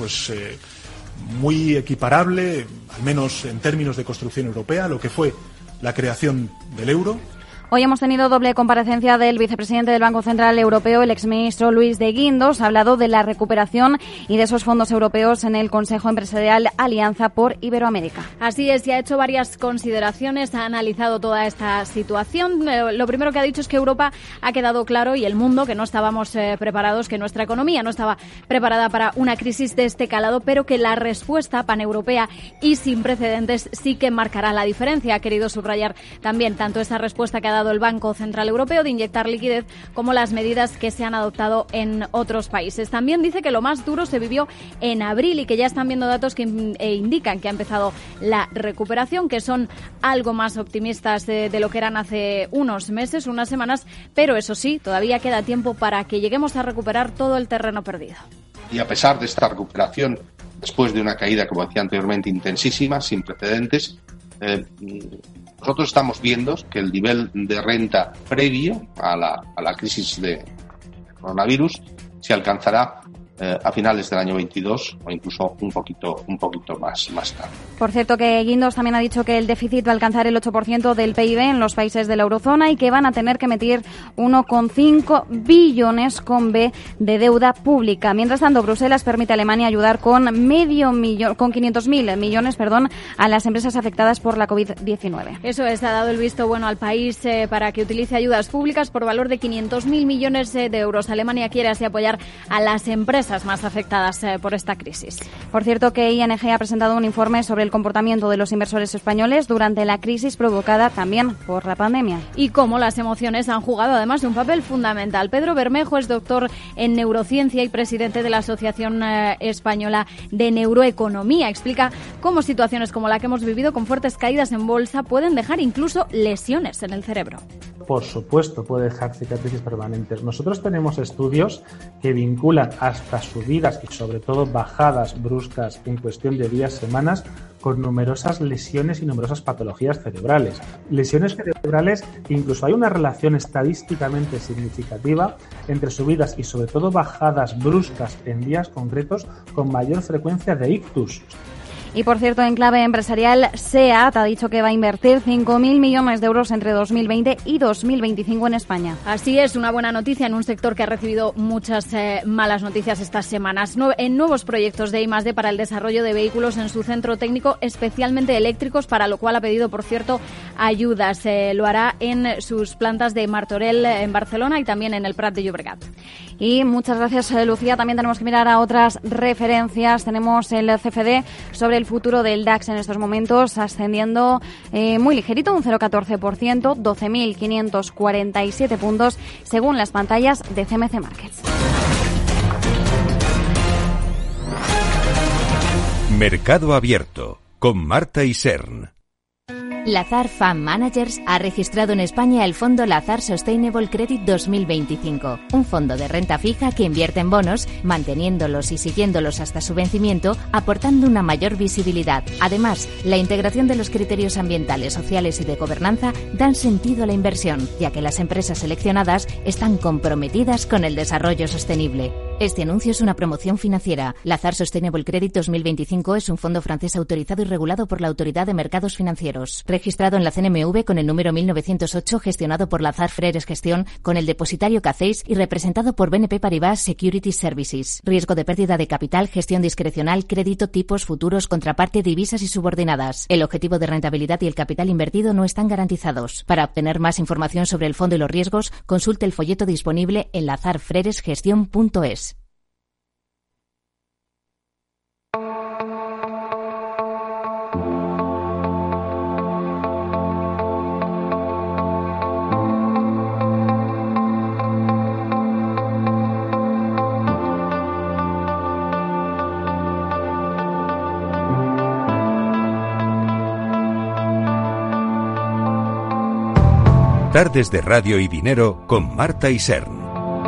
muy equiparable, al menos en términos de construcción europea, lo que fue la creación del euro. Hoy hemos tenido doble comparecencia del vicepresidente del Banco Central Europeo, el exministro Luis de Guindos. Ha hablado de la recuperación y de esos fondos europeos en el Consejo Empresarial Alianza por Iberoamérica. Así es, y ha hecho varias consideraciones, ha analizado toda esta situación. Lo primero que ha dicho es que Europa ha quedado claro, y el mundo, que no estábamos preparados, que nuestra economía no estaba preparada para una crisis de este calado, pero que la respuesta paneuropea y sin precedentes sí que marcará la diferencia. Ha querido subrayar también tanto esa respuesta que ha dado el Banco Central Europeo de inyectar liquidez como las medidas que se han adoptado en otros países. También dice que lo más duro se vivió en abril y que ya están viendo datos que indican que ha empezado la recuperación, que son algo más optimistas de lo que eran hace unos meses, unas semanas, pero eso sí, todavía queda tiempo para que lleguemos a recuperar todo el terreno perdido. Y a pesar de esta recuperación, después de una caída, como decía anteriormente, intensísima, sin precedentes, nosotros estamos viendo que el nivel de renta previo a la crisis de coronavirus se alcanzará a finales del año 22 o incluso un poquito más tarde. Por cierto, que Guindos también ha dicho que el déficit va a alcanzar el 8% del PIB en los países de la eurozona y que van a tener que emitir 1,5 billones con B de deuda pública. Mientras tanto, Bruselas permite a Alemania ayudar con 500.000 millones, a las empresas afectadas por la COVID-19. Eso es, ha dado el visto bueno al país para que utilice ayudas públicas por valor de 500.000 millones de euros. Alemania quiere así apoyar a las empresas más afectadas por esta crisis. Por cierto, que ING ha presentado un informe sobre el comportamiento de los inversores españoles durante la crisis provocada también por la pandemia. Y cómo las emociones han jugado además de un papel fundamental. Pedro Bermejo es doctor en neurociencia y presidente de la Asociación Española de Neuroeconomía. Explica cómo situaciones como la que hemos vivido, con fuertes caídas en bolsa, pueden dejar incluso lesiones en el cerebro. Por supuesto, puede dejar cicatrices permanentes. Nosotros tenemos estudios que vinculan hasta subidas y sobre todo bajadas bruscas en cuestión de días, semanas, con numerosas lesiones y numerosas patologías cerebrales. Lesiones cerebrales que incluso hay una relación estadísticamente significativa entre subidas y sobre todo bajadas bruscas en días concretos con mayor frecuencia de ictus. Y por cierto, en clave empresarial, SEAT ha dicho que va a invertir 5.000 millones de euros entre 2020 y 2025 en España. Así es, una buena noticia en un sector que ha recibido muchas malas noticias estas semanas. En nuevos proyectos de I+D para el desarrollo de vehículos en su centro técnico, especialmente eléctricos, para lo cual ha pedido, por cierto, ayudas. Lo hará en sus plantas de Martorell en Barcelona y también en el Prat de Llobregat. Y muchas gracias, Lucía. También tenemos que mirar a otras referencias. Tenemos el CFD sobre el futuro del DAX en estos momentos, ascendiendo muy ligerito, un 0,14%, 12.547 puntos, según las pantallas de CMC Markets. Mercado Abierto, con Marta Isern. Lazard Fund Managers ha registrado en España el fondo Lazard Sustainable Credit 2025, un fondo de renta fija que invierte en bonos, manteniéndolos y siguiéndolos hasta su vencimiento, aportando una mayor visibilidad. Además, la integración de los criterios ambientales, sociales y de gobernanza dan sentido a la inversión, ya que las empresas seleccionadas están comprometidas con el desarrollo sostenible. Este anuncio es una promoción financiera. Lazard Sustainable Credit 2025 es un fondo francés autorizado y regulado por la Autoridad de Mercados Financieros. Registrado en la CNMV con el número 1908, gestionado por Lazard Freres Gestión, con el depositario CACEIS y representado por BNP Paribas Securities Services. Riesgo de pérdida de capital, gestión discrecional, crédito, tipos, futuros, contraparte, divisas y subordinadas. El objetivo de rentabilidad y el capital invertido no están garantizados. Para obtener más información sobre el fondo y los riesgos, consulte el folleto disponible en lazardfreresgestion.es. Tardes de Radio y Dinero con Marta Isern.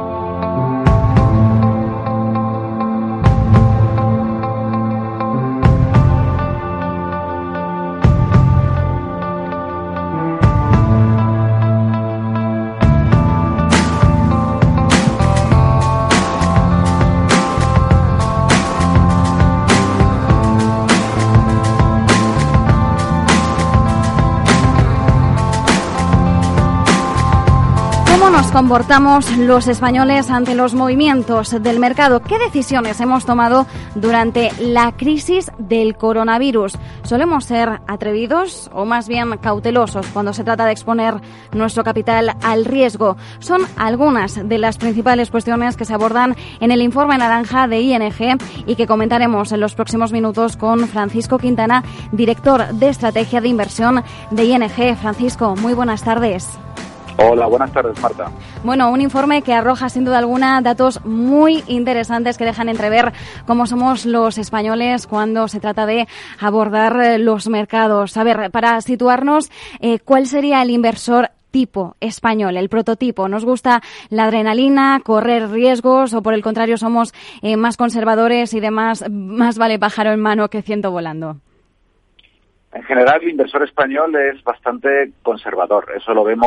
Comportamos los españoles ante los movimientos del mercado. ¿Qué decisiones hemos tomado durante la crisis del coronavirus? ¿Solemos ser atrevidos o más bien cautelosos cuando se trata de exponer nuestro capital al riesgo? Son algunas de las principales cuestiones que se abordan en el informe naranja de ING y que comentaremos en los próximos minutos con Francisco Quintana, director de estrategia de inversión de ING. Francisco, muy buenas tardes. Hola, buenas tardes, Marta. Bueno, un informe que arroja sin duda alguna datos muy interesantes que dejan entrever cómo somos los españoles cuando se trata de abordar los mercados. A ver, para situarnos, ¿cuál sería el inversor tipo español, el prototipo? ¿Nos gusta la adrenalina, correr riesgos o por el contrario somos más conservadores y demás, más vale pájaro en mano que ciento volando? En general, el inversor español es bastante conservador. Eso lo vemos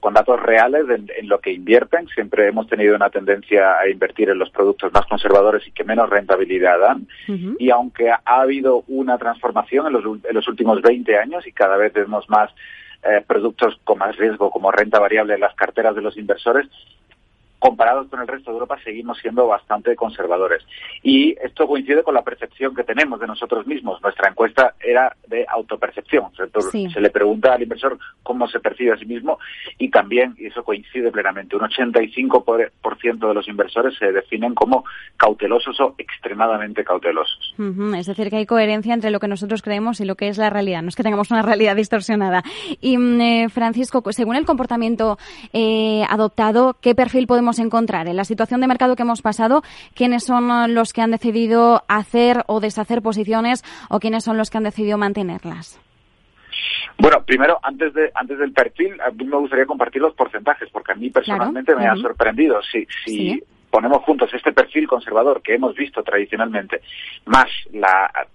con datos reales en lo que invierten. Siempre hemos tenido una tendencia a invertir en los productos más conservadores y que menos rentabilidad dan. Y aunque ha habido una transformación en los últimos 20 años y cada vez vemos más productos con más riesgo como renta variable en las carteras de los inversores, comparados con el resto de Europa seguimos siendo bastante conservadores. Y esto coincide con la percepción que tenemos de nosotros mismos. Nuestra encuesta era de autopercepción. Se le pregunta al inversor cómo se percibe a sí mismo y también, y eso coincide plenamente, un 85% de los inversores se definen como cautelosos o extremadamente cautelosos. Es decir, que hay coherencia entre lo que nosotros creemos y lo que es la realidad. No es que tengamos una realidad distorsionada. Y, Francisco, según el comportamiento adoptado, ¿qué perfil podemos encontrar en la situación de mercado que hemos pasado? ¿Quiénes son los que han decidido hacer o deshacer posiciones o quiénes son los que han decidido mantenerlas? Bueno, primero, antes del perfil, a mí me gustaría compartir los porcentajes, porque a mí personalmente me ha sorprendido. Si ponemos juntos este perfil conservador que hemos visto tradicionalmente, más la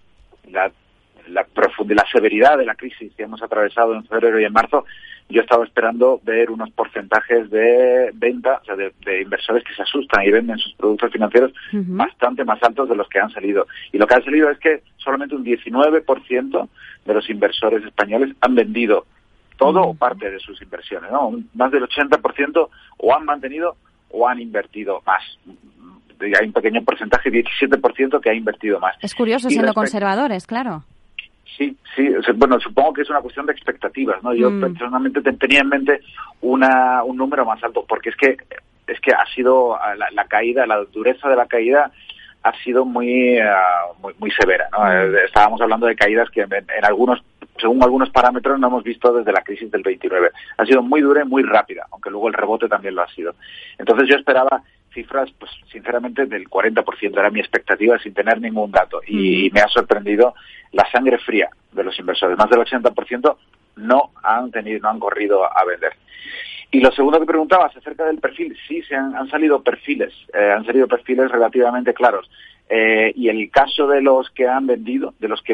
severidad de la crisis que hemos atravesado en febrero y en marzo, yo estaba esperando ver unos porcentajes de venta, o sea, de inversores que se asustan y venden sus productos financieros bastante más altos de los que han salido. Y lo que ha salido es que solamente un 19% de los inversores españoles han vendido todo o parte de sus inversiones, ¿no? Más del 80% o han mantenido o han invertido más. Hay un pequeño porcentaje, 17%, que ha invertido más. Es curioso, siendo conservadores, claro. Sí, bueno, supongo que es una cuestión de expectativas, ¿no? Yo personalmente tenía en mente un número más alto, porque es que ha sido la caída, la dureza de la caída ha sido muy severa, ¿no? Estábamos hablando de caídas que según algunos parámetros no hemos visto desde la crisis del 29. Ha sido muy dura y muy rápida, aunque luego el rebote también lo ha sido. Entonces yo esperaba cifras, pues sinceramente, del 40%, era mi expectativa sin tener ningún dato. Y me ha sorprendido la sangre fría de los inversores. Más del 80% no han corrido a vender. Y lo segundo que preguntabas acerca del perfil, sí, han salido perfiles relativamente claros. Y el caso de los que han vendido, de los que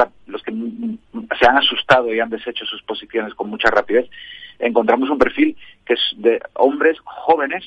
se han asustado y han deshecho sus posiciones con mucha rapidez, encontramos un perfil que es de hombres jóvenes.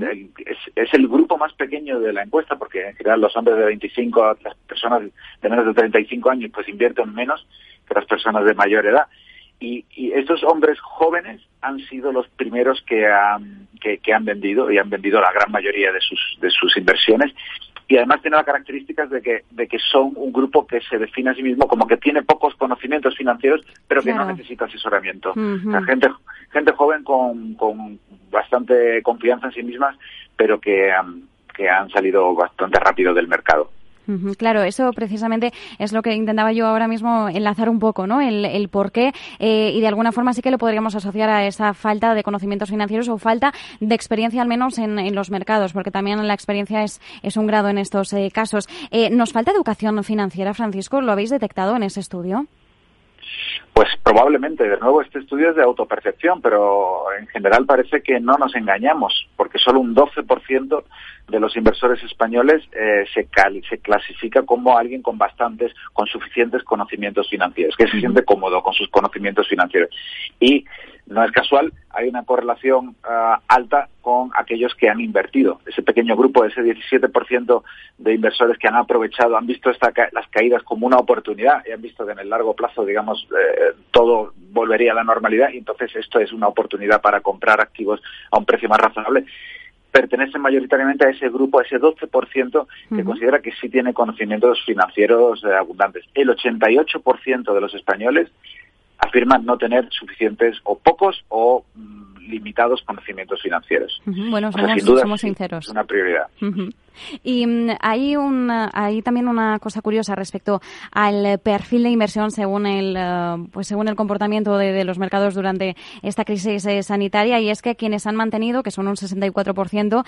Es el grupo más pequeño de la encuesta, porque en general los hombres de 25, las personas de menos de 35 años, pues invierten menos que las personas de mayor edad. Y estos hombres jóvenes han sido los primeros que han vendido, y han vendido la gran mayoría de sus inversiones. Y además tiene las características de que son un grupo que se define a sí mismo como que tiene pocos conocimientos financieros, pero que no necesita asesoramiento. O sea, gente joven con bastante confianza en sí mismas, pero que han salido bastante rápido del mercado. Claro, eso precisamente es lo que intentaba yo ahora mismo enlazar un poco, ¿no? El por qué, y de alguna forma sí que lo podríamos asociar a esa falta de conocimientos financieros o falta de experiencia, al menos en los mercados, porque también la experiencia es un grado en estos casos. ¿Nos falta educación financiera, Francisco? ¿Lo habéis detectado en ese estudio? Pues probablemente, de nuevo, este estudio es de autopercepción, pero en general parece que no nos engañamos, porque solo un 12% de los inversores españoles se clasifica como alguien con suficientes conocimientos financieros, que se siente cómodo con sus conocimientos financieros. Y no es casual, hay una correlación alta con aquellos que han invertido. Ese pequeño grupo, ese 17% de inversores que han aprovechado, han visto las caídas como una oportunidad y han visto que en el largo plazo, digamos, todo volvería a la normalidad, y entonces esto es una oportunidad para comprar activos a un precio más razonable. Pertenecen mayoritariamente a ese grupo, a ese 12% que considera que sí tiene conocimientos financieros abundantes. El 88% de los españoles afirman no tener suficientes o pocos o limitados conocimientos financieros. Bueno, somos sinceros. Es una prioridad. Y hay también una cosa curiosa respecto al perfil de inversión según el comportamiento de los mercados durante esta crisis sanitaria, y es que quienes han mantenido, que son un 64%,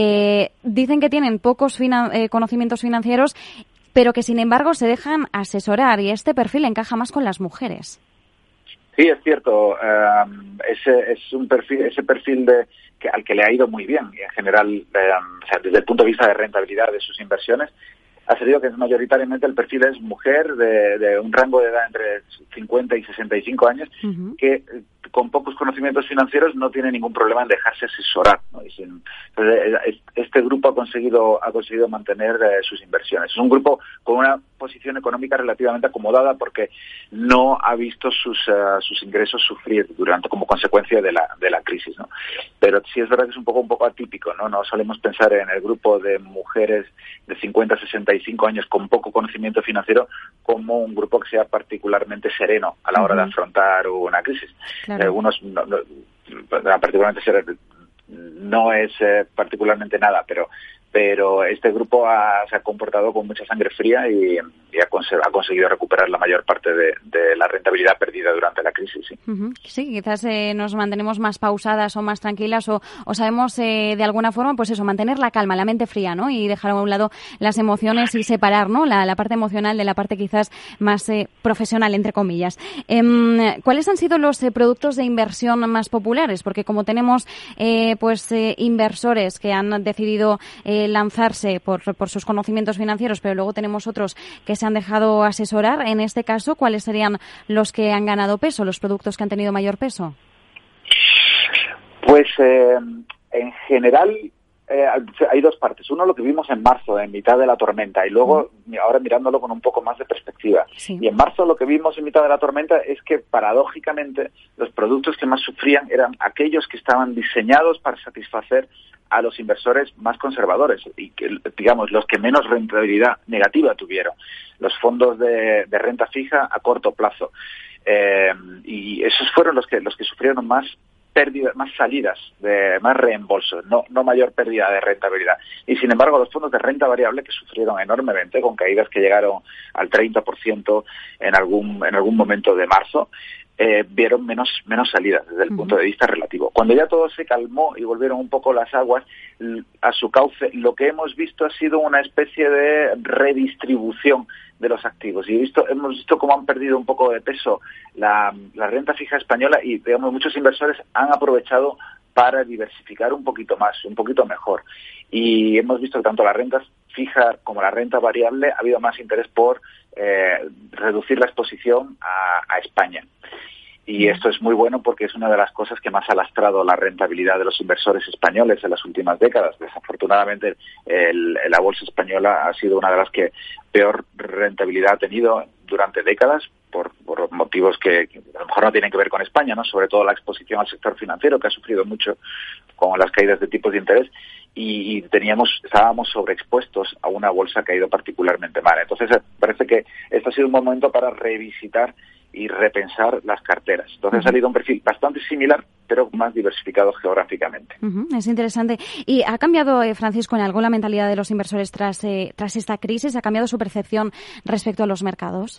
dicen que tienen pocos conocimientos financieros, pero que sin embargo se dejan asesorar, y este perfil encaja más con las mujeres. Sí, es cierto. Ese perfil al que le ha ido muy bien, y en general, desde el punto de vista de rentabilidad de sus inversiones, ha salido que mayoritariamente el perfil es mujer de un rango de edad entre 50 y 65 años, que con pocos conocimientos financieros no tiene ningún problema en dejarse asesorar, ¿no? Entonces, este grupo ha conseguido mantener sus inversiones. Es un grupo con una posición económica relativamente acomodada porque no ha visto sus ingresos sufrir como consecuencia de la crisis, ¿no? Pero sí es verdad que es un poco atípico, ¿no? No solemos pensar en el grupo de mujeres de 50 a 65 años con poco conocimiento financiero como un grupo que sea particularmente sereno a la hora de afrontar una crisis. Claro. Algunos particularmente sereno no es particularmente nada, pero este grupo se ha comportado con mucha sangre fría y ha conseguido recuperar la mayor parte de la rentabilidad perdida durante la crisis. Sí, sí, quizás nos mantenemos más pausadas o más tranquilas o sabemos de alguna forma, pues eso, mantener la calma, la mente fría, ¿no? Y dejar a un lado las emociones y separar, ¿no? La parte emocional de la parte quizás más profesional, entre comillas. ¿Cuáles han sido los productos de inversión más populares? Porque como tenemos inversores que han decidido lanzarse por sus conocimientos financieros, pero luego tenemos otros que se han dejado asesorar. En este caso, ¿cuáles serían los que han ganado peso, los productos que han tenido mayor peso? Pues en general hay dos partes. Uno, lo que vimos en marzo, en mitad de la tormenta, y luego ahora mirándolo con un poco más de perspectiva. Sí. Y en marzo lo que vimos en mitad de la tormenta es que, paradójicamente, los productos que más sufrían eran aquellos que estaban diseñados para satisfacer a los inversores más conservadores y que, digamos, los que menos rentabilidad negativa tuvieron, los fondos de renta fija a corto plazo, y esos fueron los que sufrieron más pérdidas, más salidas, más reembolsos, no mayor pérdida de rentabilidad. Y sin embargo, los fondos de renta variable, que sufrieron enormemente, con caídas que llegaron al 30% en algún momento de marzo, vieron menos salidas desde el punto de vista relativo. Cuando ya todo se calmó y volvieron un poco las aguas a su cauce, lo que hemos visto ha sido una especie de redistribución de los activos. Y hemos visto cómo han perdido un poco de peso la renta fija española y, digamos, muchos inversores han aprovechado para diversificar un poquito más, un poquito mejor. Y hemos visto que tanto la renta fija como la renta variable ha habido más interés por reducir la exposición a España. Y esto es muy bueno porque es una de las cosas que más ha lastrado la rentabilidad de los inversores españoles en las últimas décadas. Desafortunadamente, la bolsa española ha sido una de las que peor rentabilidad ha tenido durante décadas por motivos que a lo mejor no tienen que ver con España, ¿no? Sobre todo la exposición al sector financiero, que ha sufrido mucho con las caídas de tipos de interés, y estábamos sobreexpuestos a una bolsa que ha ido particularmente mal. Entonces, parece que este ha sido un momento para revisitar y repensar las carteras. Entonces ha salido un perfil bastante similar, pero más diversificado geográficamente. Es interesante. ¿Y ha cambiado, Francisco, en algo la mentalidad de los inversores tras esta crisis? ¿Ha cambiado su percepción respecto a los mercados?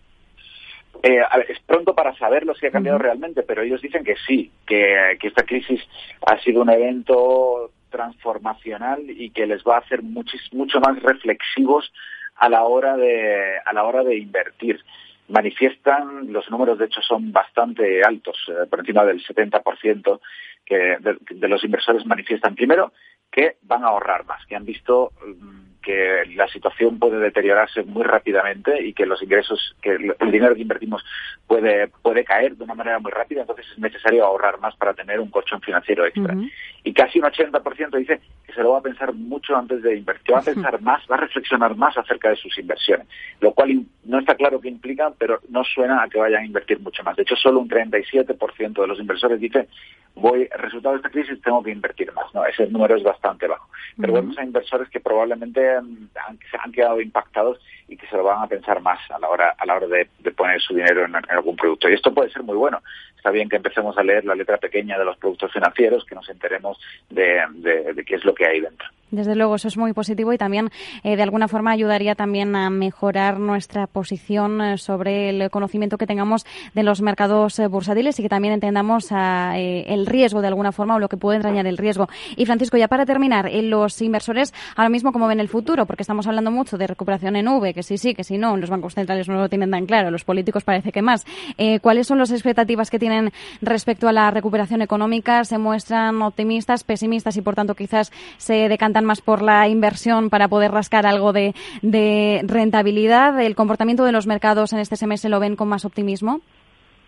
Es pronto para saberlo si ha cambiado realmente, pero ellos dicen que sí, que esta crisis ha sido un evento transformacional y que les va a hacer mucho más reflexivos a la hora de invertir. Manifiestan, los números de hecho son bastante altos, por encima del 70% que de los inversores manifiestan primero que van a ahorrar más, que han visto que la situación puede deteriorarse muy rápidamente y que los ingresos, que el dinero que invertimos puede caer de una manera muy rápida, entonces es necesario ahorrar más para tener un colchón financiero extra. Y casi un 80% dice que se lo va a pensar mucho antes de invertir, va a pensar más, va a reflexionar más acerca de sus inversiones, lo cual no está claro qué implica, pero no suena a que vayan a invertir mucho más. De hecho, solo un 37% de los inversores dice, resultado de esta crisis tengo que invertir más. No, ese número es bastante bajo. Pero vemos a inversores que probablemente han quedado impactados y que se lo van a pensar más a la hora de poner su dinero en algún producto. Y esto puede ser muy bueno. Está bien que empecemos a leer la letra pequeña de los productos financieros, que nos enteremos de qué es lo que hay dentro. Desde luego, eso es muy positivo y también de alguna forma ayudaría también a mejorar nuestra posición sobre el conocimiento que tengamos de los mercados bursátiles y que también entendamos el riesgo de alguna forma o lo que puede entrañar el riesgo. Y Francisco, ya para terminar, los inversores ahora mismo cómo ven el futuro, porque estamos hablando mucho de recuperación en V, que sí, que sí, no, los bancos centrales no lo tienen tan claro, los políticos parece que más. ¿Cuáles son las expectativas que tienen respecto a la recuperación económica? ¿Se muestran optimistas, pesimistas y por tanto quizás se decantan más por la inversión para poder rascar algo de rentabilidad? ¿El comportamiento de los mercados en este semestre lo ven con más optimismo?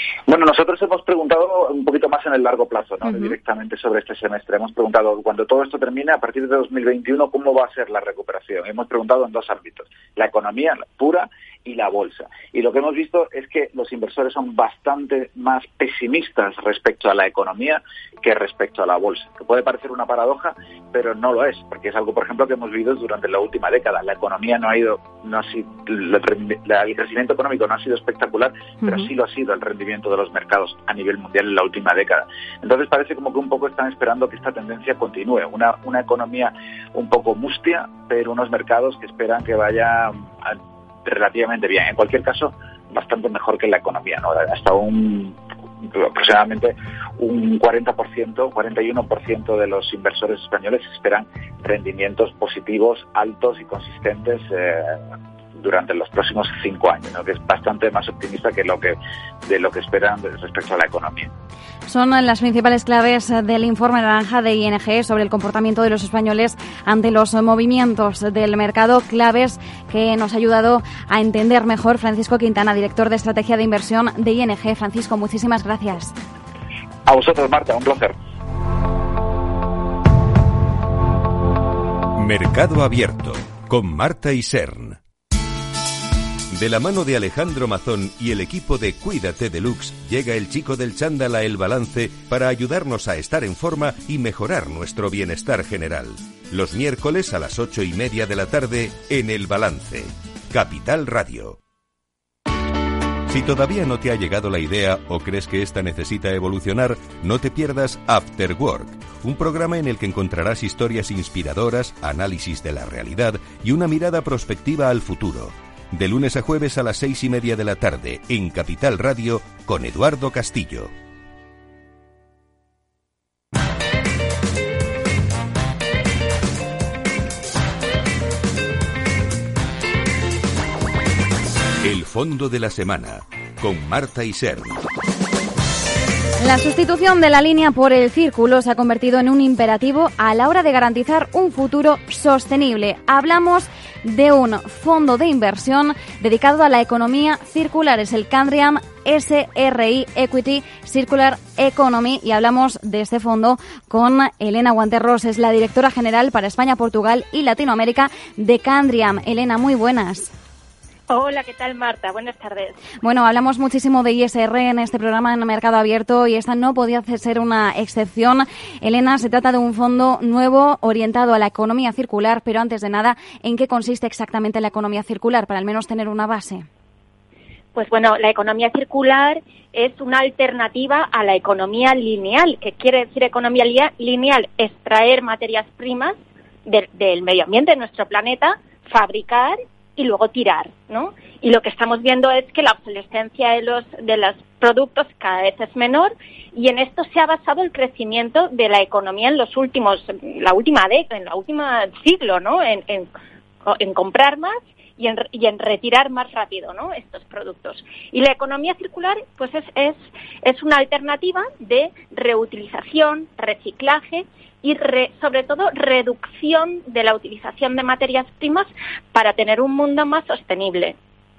Bueno, nosotros hemos preguntado un poquito más en el largo plazo, ¿no? Directamente sobre este semestre. Hemos preguntado, cuando todo esto termine, a partir de 2021, ¿cómo va a ser la recuperación? Hemos preguntado en dos ámbitos, la economía pura y la bolsa. Y lo que hemos visto es que los inversores son bastante más pesimistas respecto a la economía que respecto a la bolsa. Que puede parecer una paradoja, pero no lo es, porque es algo, por ejemplo, que hemos vivido durante la última década. La economía el crecimiento económico no ha sido espectacular, pero sí lo ha sido el rendimiento de los mercados a nivel mundial en la última década. Entonces parece como que un poco están esperando que esta tendencia continúe. Una economía un poco mustia, pero unos mercados que esperan que vaya relativamente bien. En cualquier caso, bastante mejor que la economía, ¿no? Hasta aproximadamente un 41% de los inversores españoles esperan rendimientos positivos, altos y consistentes durante los próximos 5 años, ¿no? Que es bastante más optimista de lo que esperan respecto a la economía. Son las principales claves del informe naranja de ING sobre el comportamiento de los españoles ante los movimientos del mercado, claves que nos ha ayudado a entender mejor Francisco Quintana, director de estrategia de inversión de ING. Francisco, muchísimas gracias. A vosotros, Marta, un placer. Mercado Abierto con Marta Isern. De la mano de Alejandro Mazón y el equipo de Cuídate Deluxe, llega el chico del chándal a El Balance para ayudarnos a estar en forma y mejorar nuestro bienestar general. Los miércoles a las 8:30 de la tarde en El Balance. Capital Radio. Si todavía no te ha llegado la idea o crees que esta necesita evolucionar, no te pierdas After Work, un programa en el que encontrarás historias inspiradoras, análisis de la realidad y una mirada prospectiva al futuro. De lunes a jueves a las 6:30 de la tarde en Capital Radio con Eduardo Castillo. El fondo de la semana con Marta Isern. La sustitución de la línea por el círculo se ha convertido en un imperativo a la hora de garantizar un futuro sostenible. Hablamos de un fondo de inversión dedicado a la economía circular. Es el Candriam SRI Equity Circular Economy y hablamos de este fondo con Elena Guanterros, es la directora general para España, Portugal y Latinoamérica de Candriam. Elena, muy buenas. Hola, ¿qué tal, Marta? Buenas tardes. Bueno, hablamos muchísimo de ISR en este programa en Mercado Abierto y esta no podía ser una excepción. Elena, se trata de un fondo nuevo orientado a la economía circular, pero antes de nada, ¿en qué consiste exactamente la economía circular? Para al menos tener una base. Pues bueno, la economía circular es una alternativa a la economía lineal. ¿Qué quiere decir economía lineal? Extraer materias primas del medio ambiente, de nuestro planeta, fabricar y luego tirar, ¿no? Y lo que estamos viendo es que la obsolescencia de los productos cada vez es menor y en esto se ha basado el crecimiento de la economía en los últimos, la última década, en la última siglo, ¿no? En comprar más y en retirar más rápido, ¿no? Estos productos. Y la economía circular, pues es una alternativa de reutilización, reciclaje y sobre todo reducción de la utilización de materias primas para tener un mundo más sostenible.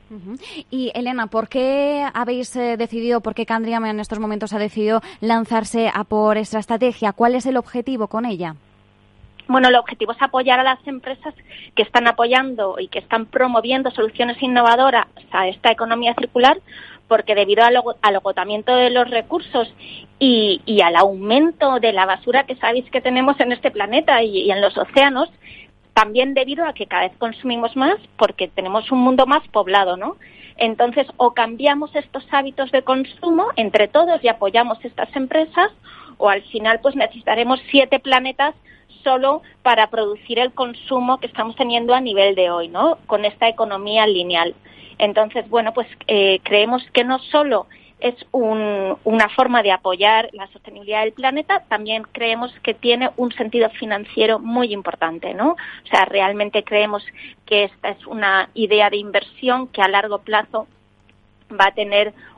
Y Elena, ¿por qué habéis decidido, por qué Candriam en estos momentos ha decidido lanzarse a por esta estrategia? ¿Cuál es el objetivo con ella? Bueno, el objetivo es apoyar a las empresas que están apoyando y que están promoviendo soluciones innovadoras a esta economía circular, porque debido al agotamiento de los recursos y al aumento de la basura que sabéis que tenemos en este planeta y en los océanos, también debido a que cada vez consumimos más porque tenemos un mundo más poblado, ¿no? Entonces, o cambiamos estos hábitos de consumo entre todos y apoyamos estas empresas, o al final pues necesitaremos 7 planetas solo para producir el consumo que estamos teniendo a nivel de hoy, ¿no? Con esta economía lineal. Entonces, bueno, pues creemos que no solo es una forma de apoyar la sostenibilidad del planeta, también creemos que tiene un sentido financiero muy importante, ¿no? O sea, realmente creemos que esta es una idea de inversión que a largo plazo va a tener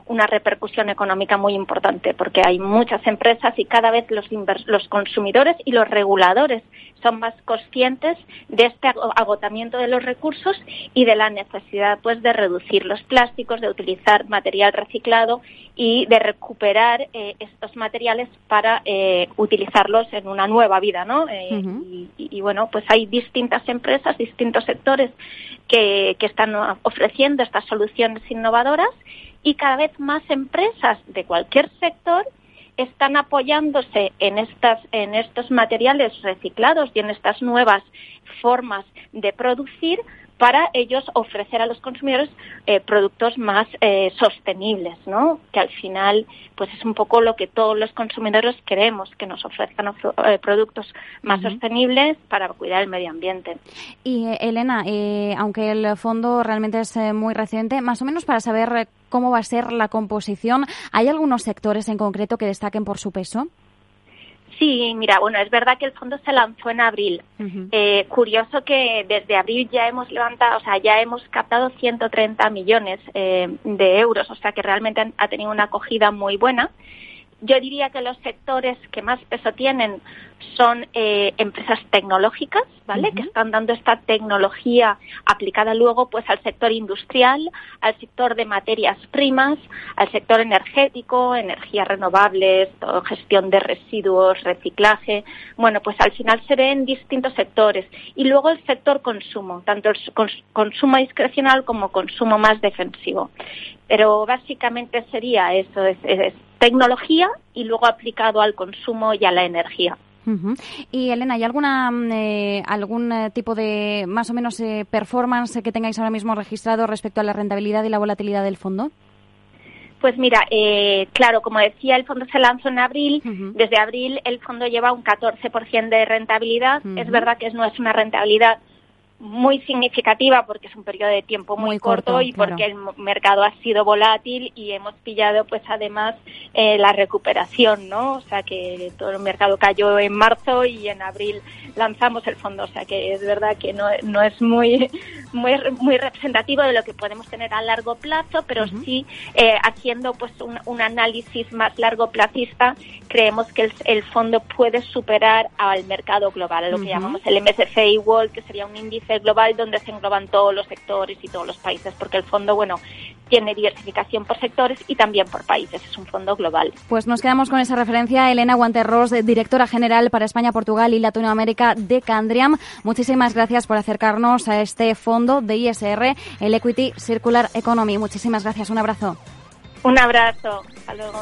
una repercusión económica muy importante, porque hay muchas empresas y cada vez los consumidores y los reguladores son más conscientes de este agotamiento de los recursos y de la necesidad pues de reducir los plásticos, de utilizar material reciclado y de recuperar estos materiales para utilizarlos en una nueva vida, ¿no? Y bueno, pues hay distintas empresas, distintos sectores que están ofreciendo estas soluciones innovadoras, y cada vez más empresas de cualquier sector están apoyándose en estos materiales reciclados y en estas nuevas formas de producir para ellos ofrecer a los consumidores productos más sostenibles, ¿no? Que al final pues es un poco lo que todos los consumidores queremos, que nos ofrezcan productos más sostenibles para cuidar el medio ambiente. Y Elena, aunque el fondo realmente es muy reciente, más o menos para saber cómo va a ser la composición, ¿hay algunos sectores en concreto que destaquen por su peso? Sí, mira, bueno, es verdad que el fondo se lanzó en abril. Curioso que desde abril ya hemos captado 130 millones de euros, o sea que realmente ha tenido una acogida muy buena. Yo diría que los sectores que más peso tienen son empresas tecnológicas, ¿vale? Que están dando esta tecnología aplicada luego pues al sector industrial, al sector de materias primas, al sector energético, energías renovables, gestión de residuos, reciclaje. Bueno, pues al final se ve en distintos sectores. Y luego el sector consumo, tanto el consumo discrecional como consumo más defensivo. Pero básicamente sería eso, es tecnología y luego aplicado al consumo y a la energía. Y Elena, ¿hay algún tipo de más o menos performance que tengáis ahora mismo registrado respecto a la rentabilidad y la volatilidad del fondo? Pues mira, claro, como decía, el fondo se lanzó en abril. Desde abril el fondo lleva un 14% de rentabilidad. Es verdad que no es una rentabilidad muy significativa porque es un periodo de tiempo muy corto y porque el mercado ha sido volátil y hemos pillado pues además la recuperación, ¿no? O sea que todo el mercado cayó en marzo y en abril lanzamos el fondo, o sea que es verdad que no es muy representativo de lo que podemos tener a largo plazo, pero sí haciendo pues un análisis más largoplacista creemos que el fondo puede superar al mercado global, a lo que llamamos el MSCI World, que sería un índice global donde se engloban todos los sectores y todos los países, porque el fondo, bueno, tiene diversificación por sectores y también por países, es un fondo global. Pues nos quedamos con esa referencia. Elena Guanterros, directora general para España, Portugal y Latinoamérica de Candriam. Muchísimas gracias por acercarnos a este fondo de ISR, el Equity Circular Economy. Muchísimas gracias, un abrazo. Un abrazo, hasta luego.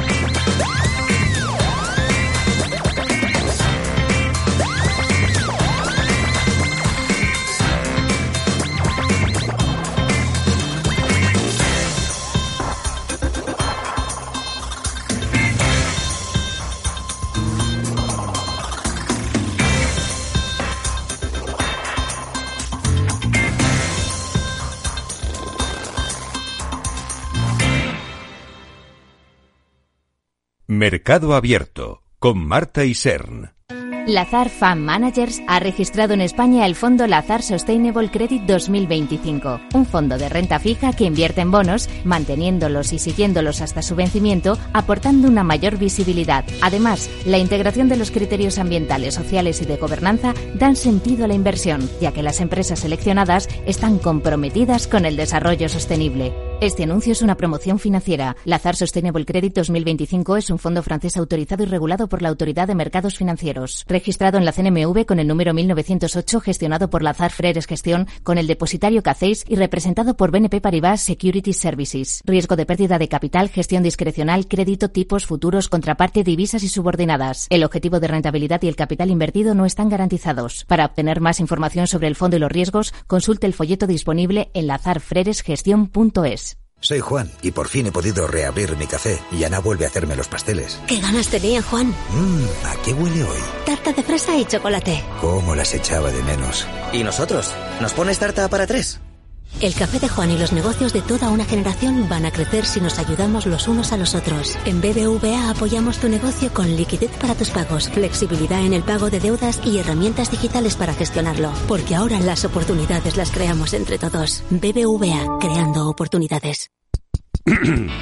Mercado Abierto, con Marta Isern. Lazard Fund Managers ha registrado en España el fondo Lazard Sustainable Credit 2025, un fondo de renta fija que invierte en bonos, manteniéndolos y siguiéndolos hasta su vencimiento, aportando una mayor visibilidad. Además, la integración de los criterios ambientales, sociales y de gobernanza dan sentido a la inversión, ya que las empresas seleccionadas están comprometidas con el desarrollo sostenible. Este anuncio es una promoción financiera. Lazard Sustainable Credit 2025 es un fondo francés autorizado y regulado por la Autoridad de Mercados Financieros. Registrado en la CNMV con el número 1908, gestionado por Lazard Freres Gestión, con el depositario CACEIS y representado por BNP Paribas Securities Services. Riesgo de pérdida de capital, gestión discrecional, crédito, tipos, futuros, contraparte, divisas y subordinadas. El objetivo de rentabilidad y el capital invertido no están garantizados. Para obtener más información sobre el fondo y los riesgos, consulte el folleto disponible en lazardfreresgestion.es. Soy Juan y por fin he podido reabrir mi café y Ana vuelve a hacerme los pasteles. ¿Qué ganas tenía, Juan? ¿A qué huele hoy? Tarta de fresa y chocolate. ¿Cómo las echaba de menos? ¿Y nosotros? ¿Nos pones tarta para 3? El café de Juan y los negocios de toda una generación van a crecer si nos ayudamos los unos a los otros. En BBVA apoyamos tu negocio con liquidez para tus pagos, flexibilidad en el pago de deudas y herramientas digitales para gestionarlo. Porque ahora las oportunidades las creamos entre todos. BBVA, creando oportunidades.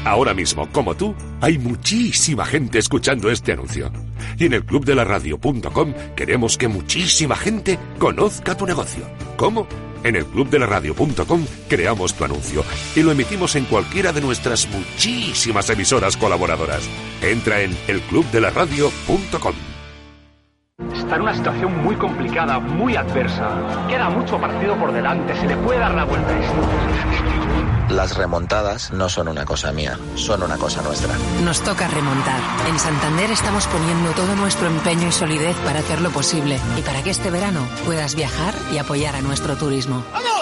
Ahora mismo, como tú, hay muchísima gente escuchando este anuncio. Y en el clubdelaradio.com queremos que muchísima gente conozca tu negocio. ¿Cómo? En el clubdelaradio.com creamos tu anuncio y lo emitimos en cualquiera de nuestras muchísimas emisoras colaboradoras. Entra en elclubdelaradio.com. Está en una situación muy complicada, muy adversa. Queda mucho partido por delante, se le puede dar la vuelta a esto. Las remontadas no son una cosa mía, son una cosa nuestra. Nos toca remontar. En Santander estamos poniendo todo nuestro empeño y solidez para hacerlo posible y para que este verano puedas viajar y apoyar a nuestro turismo. ¡Vamos!